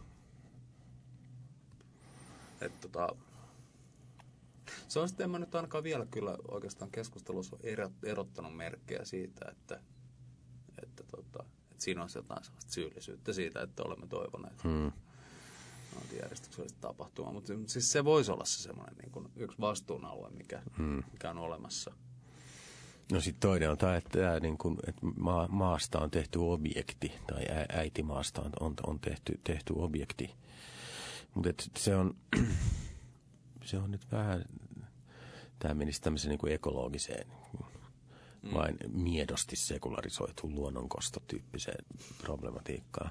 Se on sitten, en mä nyt ainakaan vielä kyllä oikeastaan keskustelussa erottanut merkkejä siitä, että siinä on jotain sellaista syyllisyyttä siitä, että olemme toivoneet antijärjestyksellistä tapahtumaa. Mutta siis se voisi olla se semmoinen niin kuin yksi vastuunalue, mikä on olemassa. No sitten toinen on tämä, että maasta on tehty objekti, tai äitimaasta on tehty objekti. Mutta se on nyt vähän tämä menisi tämmöiseen niin kuin ekologiseen, vain miedosti sekularisoituun luonnonkostotyyppiseen problematiikkaan.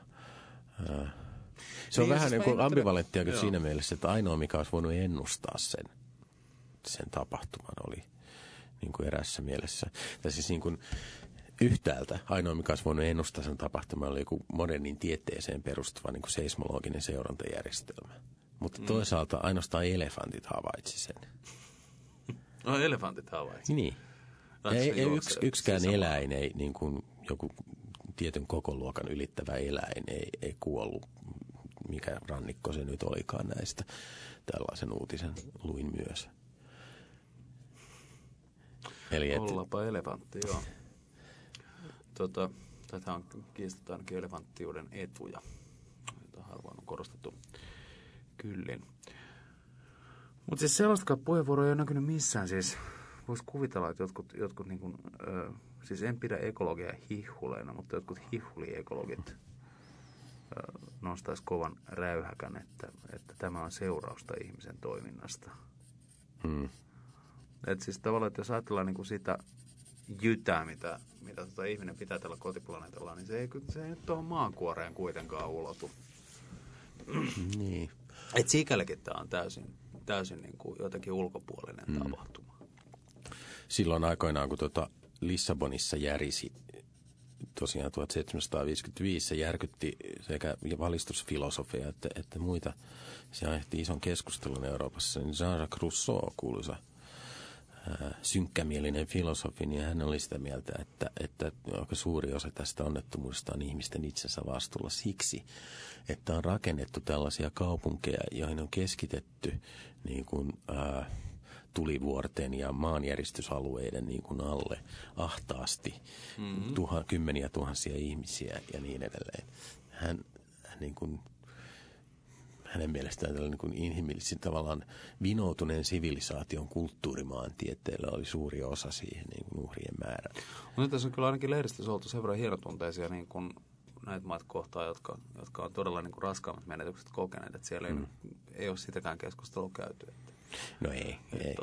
Se on vähän niin kuin ambivalenttia siinä mielessä, että ainoa mikä olisi voinut ennustaa sen tapahtuman oli niin kuin erässä mielessä. Tai siis niin kuin yhtäältä ainoa mikä olisi voinut ennustaa sen tapahtuman oli joku modernin tieteeseen perustuva niin kuin seismologinen seurantajärjestelmä. Mutta toisaalta ainoastaan elefantit havaitsi sen. No elefantit havaitsi? Niin. Yksikään eläin ei, niin kuin joku tietyn kokoluokan ylittävä eläin ei kuollut, mikä rannikko se nyt olikaan näistä. Tällaisen uutisen luin myös. Ollapa elefantti, joo. Tätä on kiistetty ainakin elefanttiuden etuja, jota harvoin on korostettu kyllin. Mutta siis sellaistakaan puheenvuoroa ei ole näkynyt missään. Siis voisi kuvitella, että jotkut niin kuin, siis en pidä ekologia hihuleina, mutta jotkut hihuliekologit nostaisi kovan räyhäkän, että tämä on seurausta ihmisen toiminnasta. Että siis tavallaan, että jos ajatellaan niin kuin sitä jytää, mitä ihminen pitää tällä kotiplaneetalla, niin se ei nyt tuohon maankuoreen kuitenkaan ulotu. Niin. Että sikälikin tämä on täysin niin kuin jotenkin ulkopuolinen tapahtuma. Silloin aikoinaan, kun Lissabonissa järisi tosiaan 1755, se järkytti sekä valistusfilosofia että muita. Se aiheutti ison keskustelun Euroopassa. Jean-Jacques Rousseau, kuuluisa synkkämielinen filosofi, niin hän oli sitä mieltä, että aika suuri osa tästä onnettomuudesta on ihmisten itsensä vastuulla siksi, että on rakennettu tällaisia kaupunkeja, joihin on keskitetty niin kuin, tulivuorten ja maanjäristysalueiden niin kuin alle ahtaasti kymmeniä tuhansia ihmisiä ja niin edelleen. Hän niin kuin, hänen mielestään tällainen niin inhimillisen tavallaan vinoutuneen sivilisaation kulttuurimaantieteellä oli suuri osa siihen niin kuin uhrien määrään. No tässä on kyllä ainakin lehdistössä oltu sen verran hienotunteisia niin kuin näitä maat kohtaan, jotka on todella niin kuin raskaammat menetykset kokeneet, että siellä ei ole sitäkään keskustelua käyty. No ei.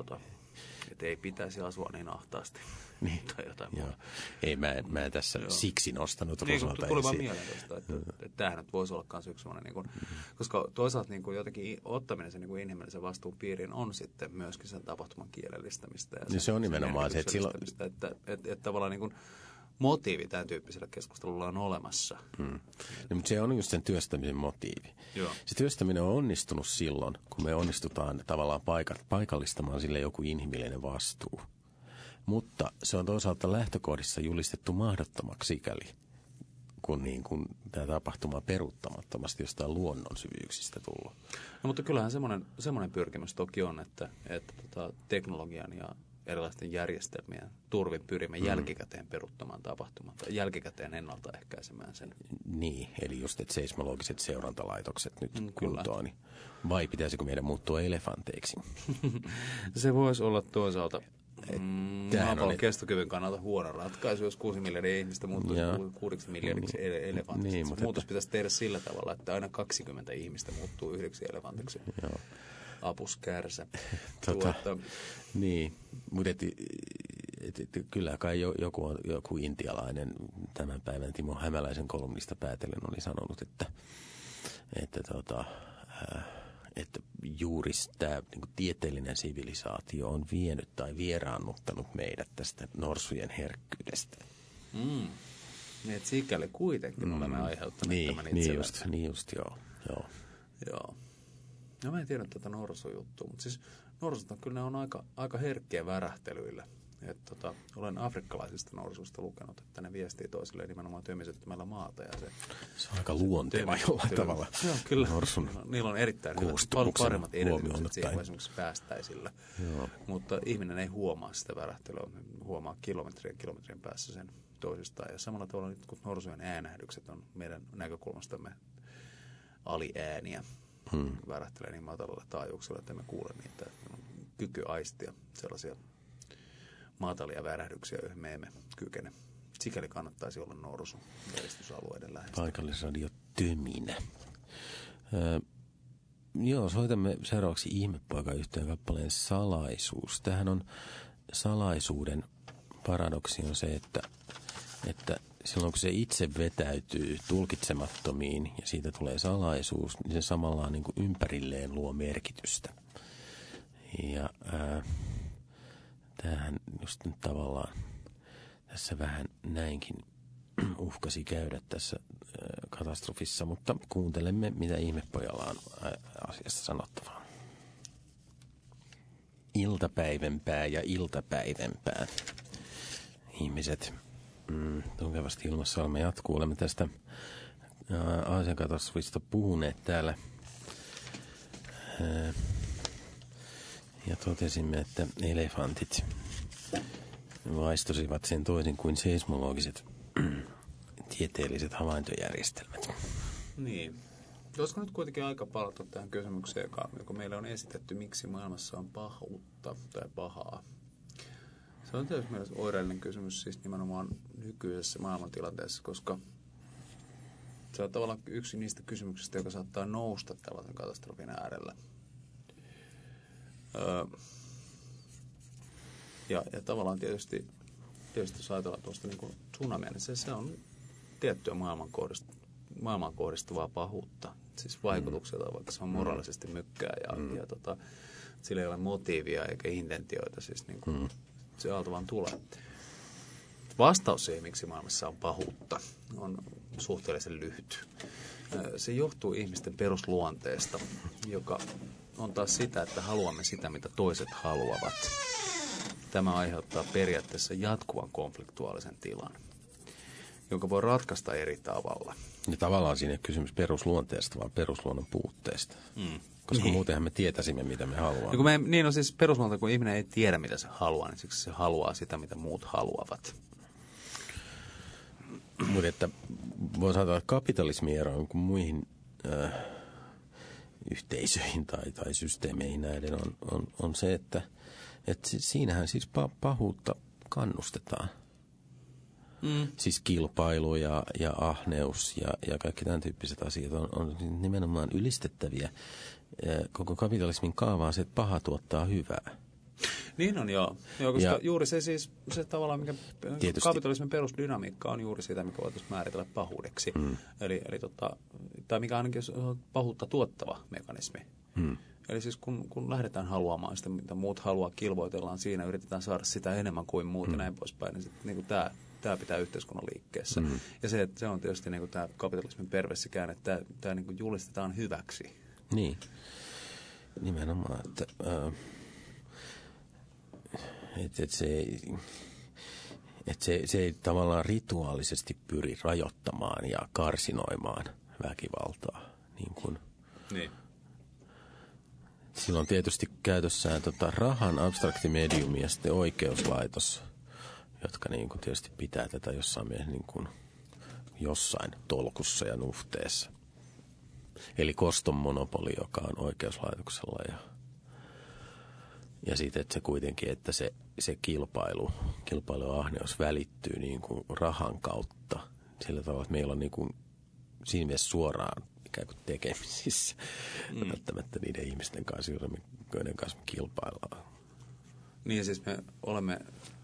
Että ei pitäisi asua niin ahtaasti. Niin. Tai jotain muuta. Ei, mä en tässä siksi nostanut Rosalta esiin. Tuli vaan mieleen tuosta, että tämähän nyt voisi olla myös yksi sellainen, niin kuin, koska toisaalta niin kuin jotenkin ottaminen sen niin kuin inhimillisen vastuun piiriin on sitten myöskin sen tapahtuman kielellistämistä. Ja se on nimenomaan se, että tavallaan niin kuin motiivi tämän tyyppisellä keskustelulla on olemassa. No, mutta se on just sen työstämisen motiivi. Joo. Se työstäminen on onnistunut silloin, kun me onnistutaan tavallaan paikallistamaan sille joku inhimillinen vastuu. Mutta se on toisaalta lähtökohdissa julistettu mahdottomaksi sikäli, kun niin kuin tämä tapahtuma peruuttamattomasti jostain luonnon syvyyksistä tullut. No, mutta kyllähän semmoinen pyrkimys toki on, että teknologian ja erilaisten järjestelmien turvin pyrimme jälkikäteen peruuttamaan tapahtuman tai jälkikäteen ennaltaehkäisemään sen. Niin, eli just että seismologiset seurantalaitokset nyt kuntoon. Niin vai pitäisikö meidän muuttua elefanteiksi? Se voisi olla toisaalta maapallon kestokyvyn kannalta huono ratkaisu, jos 6 miljardia ihmistä muuttuisi 6 miljardiksi elefantiksi. Niin, muutos pitäisi tehdä sillä tavalla, että aina 20 ihmistä muuttuu 1 elefantiksi. Joo. Apus kärsä. Niin, mutta kyllä kai joku intialainen tämän päivän Timo Hämäläisen kolumnista päätellen oli sanonut, että juuri tämä niin tieteellinen sivilisaatio on vienyt tai vieraannuttanut meidät tästä norsujen herkkyydestä. Niin, että sikäli kuitenkin olemme aiheuttaneet tämän itsellemme. Niin just, joo. No mä en tiedä tätä norsujuttua, mutta siis norsut on kyllä ne on aika herkkiä värähtelyillä. Olen afrikkalaisista norsuista lukenut, että ne viestii toisilleen nimenomaan tömisyttämällä maata. Ja se on aika luonteva jollain tavalla. Joo, kyllä. Norsun niillä on erittäin paljon paremmat edellytykset siihen, esimerkiksi päästäisillä. Mutta ihminen ei huomaa sitä värähtelyä, huomaa kilometrien päässä sen toisistaan. Ja samalla tavalla nyt kun norsujen äänähdykset on meidän näkökulmastamme aliääniä. Värähtelee niin matalalla taajuuksella, että me kuule niitä. On kyky aistia sellaisia matalia värähdyksiä, joihin me emme kykene. Sikäli kannattaisi olla norsu veristysalueiden lähestä. Paikallisradio Töminä. Joo, soitamme seuraavaksi Ihmepoika-yhtyeen kappaleen Salaisuus. Tämähän on salaisuuden paradoksi on se, että silloin kun se itse vetäytyy tulkitsemattomiin ja siitä tulee salaisuus, niin se samalla niin kuin ympärilleen luo merkitystä. Ja tämähän just nyt tavallaan tässä vähän näinkin uhkasi käydä tässä katastrofissa, mutta kuuntelemme, mitä Ihmepojalla on asiasta sanottavaa. Iltapäivänpää ja iltapäivänpää. Ihmiset tunkevasti ilmassa olemme jatkuu. Olemme tästä Aasian katastrofista puhuneet täällä. Ja totesimme, että elefantit vaistosivat sen toisin kuin seismologiset tieteelliset havaintojärjestelmät. Niin. Olisiko nyt kuitenkin aika palata tähän kysymykseen, joka meille on esitetty, miksi maailmassa on pahuutta tai pahaa? Se on tietysti mielestäni oireellinen kysymys siis nimenomaan nykyisessä maailmantilanteessa, koska se on tavallaan yksi niistä kysymyksistä, joka saattaa nousta tällaisen katastrofin äärellä. Ja tavallaan tietysti jos ajatellaan tuosta niin kuin tsunamia, niin se on tiettyä maailmaan kohdistuvaa pahuutta. Siis vaikutukselta, vaikka se on moraalisesti mykkää ja sillä ei ole motiivia eikä intentioita. Siis niin kuin, se aalto vaan tulee. Vastaus siihen, miksi maailmassa on pahuutta, on suhteellisen lyhyt. Se johtuu ihmisten perusluonteesta, joka on taas sitä, että haluamme sitä, mitä toiset haluavat. Tämä aiheuttaa periaatteessa jatkuvan konfliktuaalisen tilan, jonka voi ratkaista eri tavalla. Ja tavallaan siinä ei kysymys perusluonteesta, vaan perusluonnon puutteesta. Koska muutenhan me tietäisimme, mitä me haluamme. Niin on siis perusluonto, kun ihminen ei tiedä, mitä se haluaa, niin siksi se haluaa sitä, mitä muut haluavat. Mutta että voisi ajatella, että kapitalismi eroon kuin muihin yhteisöihin tai systeemeihin näiden on se, että siinähän siis pahuutta kannustetaan. Siis kilpailu ja ahneus ja kaikki tämän tyyppiset asiat on nimenomaan ylistettäviä. Koko kapitalismin kaava on se, että paha tuottaa hyvää. Niin on joo koska juuri se tavallaan, mikä tietysti kapitalismin perusdynamiikka on juuri sitä, mikä voitaisiin määritellä pahuudeksi. Tai mikä ainakin on pahuutta tuottava mekanismi. Eli siis kun lähdetään haluamaan sitä, mitä muut haluaa, kilvoitellaan siinä, yritetään saada sitä enemmän kuin muut ja näin poispäin, niin sitten niin tämä pitää yhteiskunnan liikkeessä. Ja se on tietysti niin tämä kapitalismin perversikään, että tämä niin julistetaan hyväksi. Niin, nimenomaan, että se ei tavallaan rituaalisesti pyri rajoittamaan ja karsinoimaan väkivaltaa. Niin. Silloin tietysti käytössään rahan abstraktimediumi ja sitten oikeuslaitos, jotka niin kuin tietysti pitää tätä jossain mielessä niin kuin jossain tolkussa ja nuhteessa. Eli koston monopoli, joka on oikeuslaitoksella ja sitten, että se kuitenkin, että se kilpailu ahneus välittyy niin kuin rahan kautta. Sillä tavalla, että meillä on niin kuin siinä mielessä suoraan ikään kuin tekemisissä. Välttämättä niiden ihmisten kanssa, joiden kanssa me kilpaillaan. Niin siis me olemme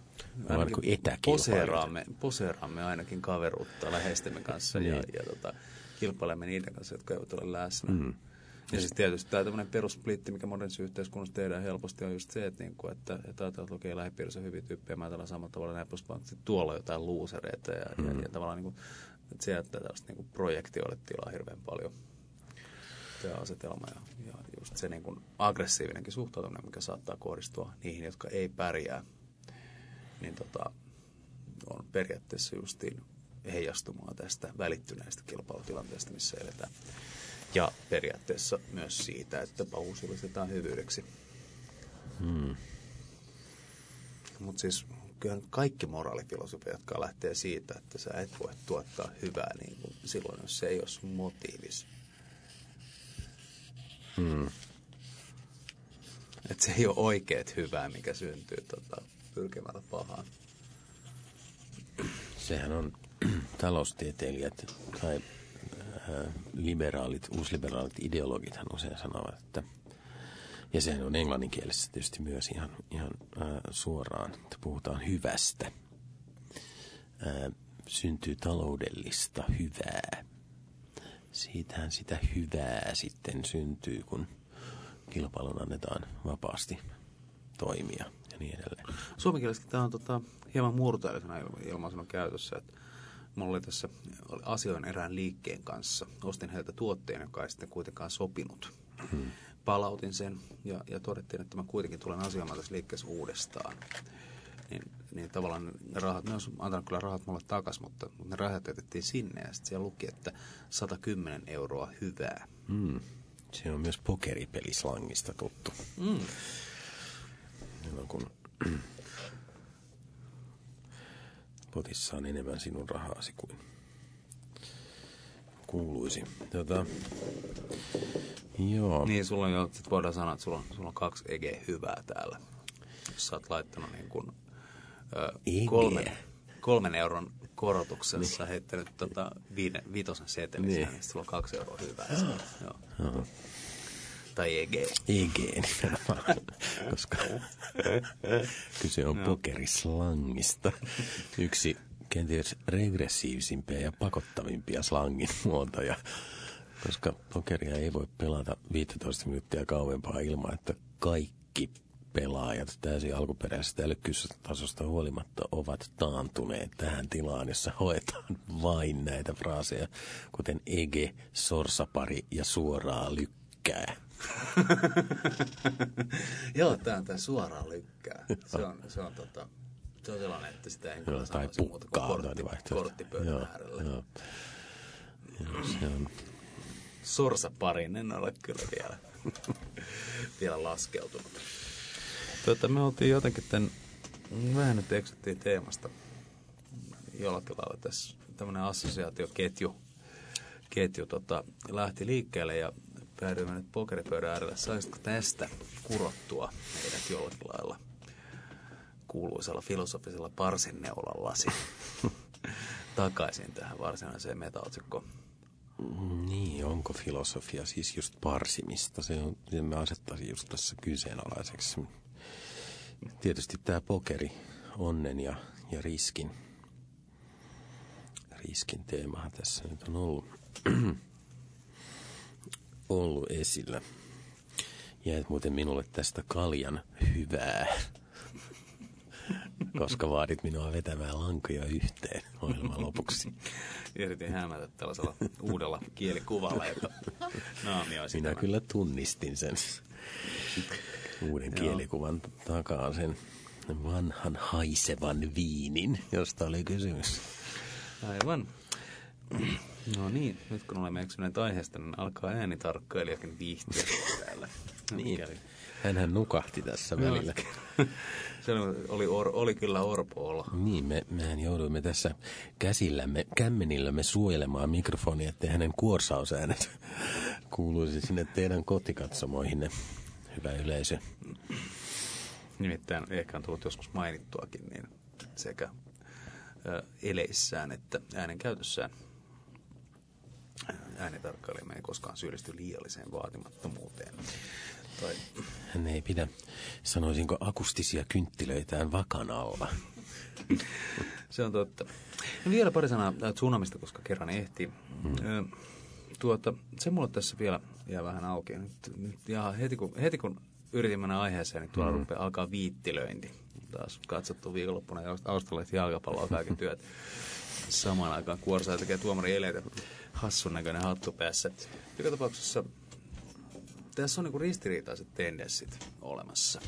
poseeraamme ainakin kaveruutta läheistemme kanssa ja kilpailemme niiden kanssa, jotka eivät ole läsnä. Ja siis tietysti tämä tämmöinen perussplitti, mikä modernissa yhteiskunnassa tehdään helposti, on just se, että ajatellaan, että okei, lähipiirissä on hyviä tyyppejä, mä ajatellaan samalla tavalla näin poispäin, että tuolla on jotain luusereita ja tavallaan niin kuin, että se jättää tällaista niin kuin projektioille tilaa hirveän paljon. Tämä asetelma ja just se niin kuin aggressiivinenkin suhtautuminen, mikä saattaa kohdistua niihin, jotka ei pärjää, niin on periaatteessa justiin heijastumaa tästä välittyneestä kilpailutilanteesta, missä eletään. Ja periaatteessa myös siitä, että pahuus julistetaan hyvyydeksi. Mutta siis kyllähän kaikki moraalifilosofia, jotka lähtee siitä, että sä et voi tuottaa hyvää niin kuin silloin, jos se ei ole sun motiivis. Että se ei ole oikeat hyvää, mikä syntyy pyrkimällä pahaan. Sehän on taloustieteilijät tai uusliberaalit ideologithan usein sanovat, että, ja sehän on englanninkielessä tietysti myös ihan suoraan, että puhutaan hyvästä. Syntyy taloudellista hyvää. Siitähän sitä hyvää sitten syntyy, kun kilpailun annetaan vapaasti toimia ja niin edelleen. Suomenkielisesti tämä on hieman murteellisena ilmaisuna käytössä, että mulla oli tässä asioin erään liikkeen kanssa. Ostin heiltä tuotteen, joka ei sitten kuitenkaan sopinut. Palautin sen ja todettiin, että mä kuitenkin tulen asioimaan tässä liikkeessä uudestaan. Niin tavallaan ne rahat, ne olisi antanut kyllä rahat mulle takaisin, mutta ne rahat jätettiin sinne ja sitten siellä luki, että 110 € hyvää. Se on myös pokeripelislangista tuttu. Kun potissa on enemmän sinun rahasi kuin kuuluisi. Joo. Niin, sulla on jo, sit voidaan sanoa, että sulla on 2 EG hyvää täällä. Jos sä oot laittanut niin kuin 3 euron korotuksessa heittänyt viitosen setelin, niin sulla on 2 € hyvää. Joo. Tai EG. EG nimenomaan, koska kyse on pokerislangista. Yksi kenties regressiivisimpiä ja pakottavimpia slangin muotoja, koska pokeria ei voi pelata 15 minuuttia kauempaa ilman, että kaikki pelaajat täysin alkuperäisestä älykkyystasosta huolimatta ovat taantuneet tähän tilaan, jossa hoetaan vain näitä fraaseja, kuten ege, sorsapari ja suoraa lykkää. Joo, tämä suoraan lykkää. Se on sellainen, että sitä ei kyllä sanoisi muuta kuin korttipöydän äärellä. Joo, se on. Sorsaparin en ole kyllä vielä laskeutunut. Me oltiin jotenkin vähän nyt eksyttiin teemasta jollakin lailla tässä. Tämmöinen assosiaatioketju lähti liikkeelle ja päädyimme nyt pokeripöydän äärelle. Saisitko tästä kurottua meidät jollakin lailla kuuluisella filosofisella parsinneulallasi takaisin tähän varsinaiseen metaotsikkoon? Niin, onko filosofia siis just parsimista? Se me asettaisin just tässä kyseenalaiseksi. Tietysti tämä pokeri, onnen ja riskin teemahan tässä nyt on ollut esillä. Jäät muuten minulle tästä kaljan hyvää, koska vaadit minua vetämään lankoja yhteen ohjelman lopuksi. Yritin hämätä tällaisella uudella kielikuvalla, jota naamioisin. Minä kyllä tunnistin sen uuden kielikuvan takaa sen vanhan haisevan viinin, josta oli kysymys. Aivan. No niin, nyt kun olemme eksyneet aiheesta, niin alkaa äänitarkkailijakin viihtyä täällä. Niin, hänhän nukahti tässä välillä. Se oli kyllä orpo-olo. Niin, mehän jouduimme tässä kämmenillämme suojelemaan mikrofonia, ettei hänen kuorsausäänet kuuluisi sinne teidän kotikatsomoihinne, hyvä yleisö. Nimittäin ehkä on tullut joskus mainittuakin, niin sekä eleissään että äänenkäytössään äänitarkkailijamme ei koskaan syyllisty liialliseen vaatimattomuuteen. Hän ei pidä, sanoisinko, akustisia kynttilöitään vakan alla. Se on totta. Ja vielä pari sanaa tsunamista, koska kerran ehtii. Se mulle tässä vielä jää vähän auki. Ja heti kun yritin mennä aiheeseen, niin tuolla alkaa viittilöinti. Taas katsottu viikonloppuna australialaista jalkapalloa kaiken työt. Samaan aikaan kuorsaa tekee tuomari eleitä, hassun näköinen hattu päässä. Joka tapauksessa tässä on niinku ristiriitaiset tendenssit olemassa.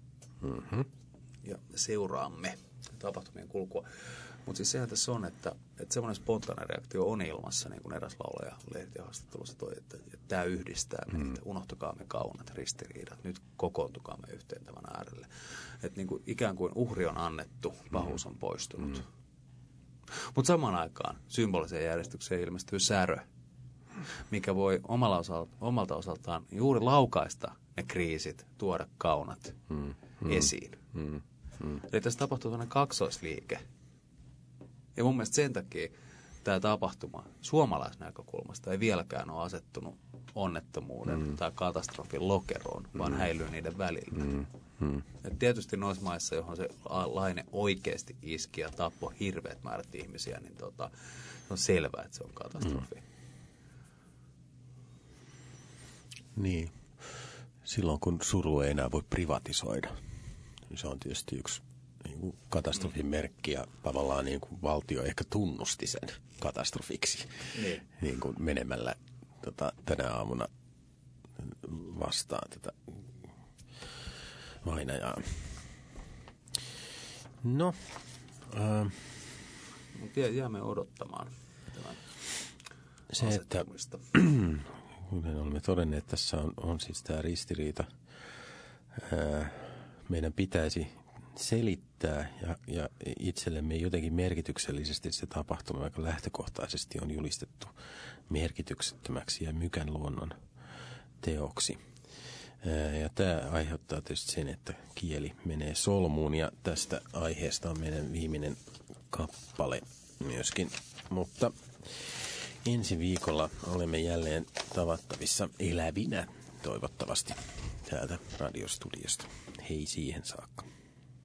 Ja seuraamme tapahtumien kulkua. Mutta siis sehän tässä on, että semmoinen spontaani reaktio on ilmassa, niin kuin eräs laulaja lehtihaastattelussa toi, että tämä yhdistää meitä, unohtakaamme kaunat ristiriidat, nyt kokoontukaamme yhteen tämän äärelle. Että niin kuin ikään kuin uhri on annettu, pahuus on poistunut. Mutta samaan aikaan symboliseen järjestykseen ilmestyy särö, mikä voi omalta osaltaan juuri laukaista ne kriisit, tuoda kaunat esiin. Eli tässä tapahtuu sellainen kaksoisliike. Ja mun mielestä sen takia tämä tapahtuma suomalaisnäkökulmasta ei vieläkään ole asettunut onnettomuuden tai katastrofin lokeroon, vaan häilyy niiden välillä. Et tietysti noissa maissa, johon se laine oikeasti iski ja tappoi hirveät määrät ihmisiä, niin on selvää, että se on katastrofi. Niin. Silloin kun suru ei enää voi privatisoida, niin se on tietysti yksi niin kuin katastrofin merkki ja tavallaan niin kuin valtio ehkä tunnusti sen katastrofiksi niin kuin menemällä tänä aamuna vastaan tätä vainajaa. No. Jäämme odottamaan tämän se, että kuten olemme todenneet, tässä on siis tämä ristiriita. Meidän pitäisi selittää ja itsellemme jotenkin merkityksellisesti se tapahtuma, vaikka lähtökohtaisesti on julistettu merkityksettömäksi ja mykän luonnon teoksi. Ja tämä aiheuttaa tietysti sen, että kieli menee solmuun ja tästä aiheesta on meidän viimeinen kappale myöskin. Mutta ensi viikolla olemme jälleen tavattavissa elävinä toivottavasti täältä radiostudiosta. Hei siihen saakka.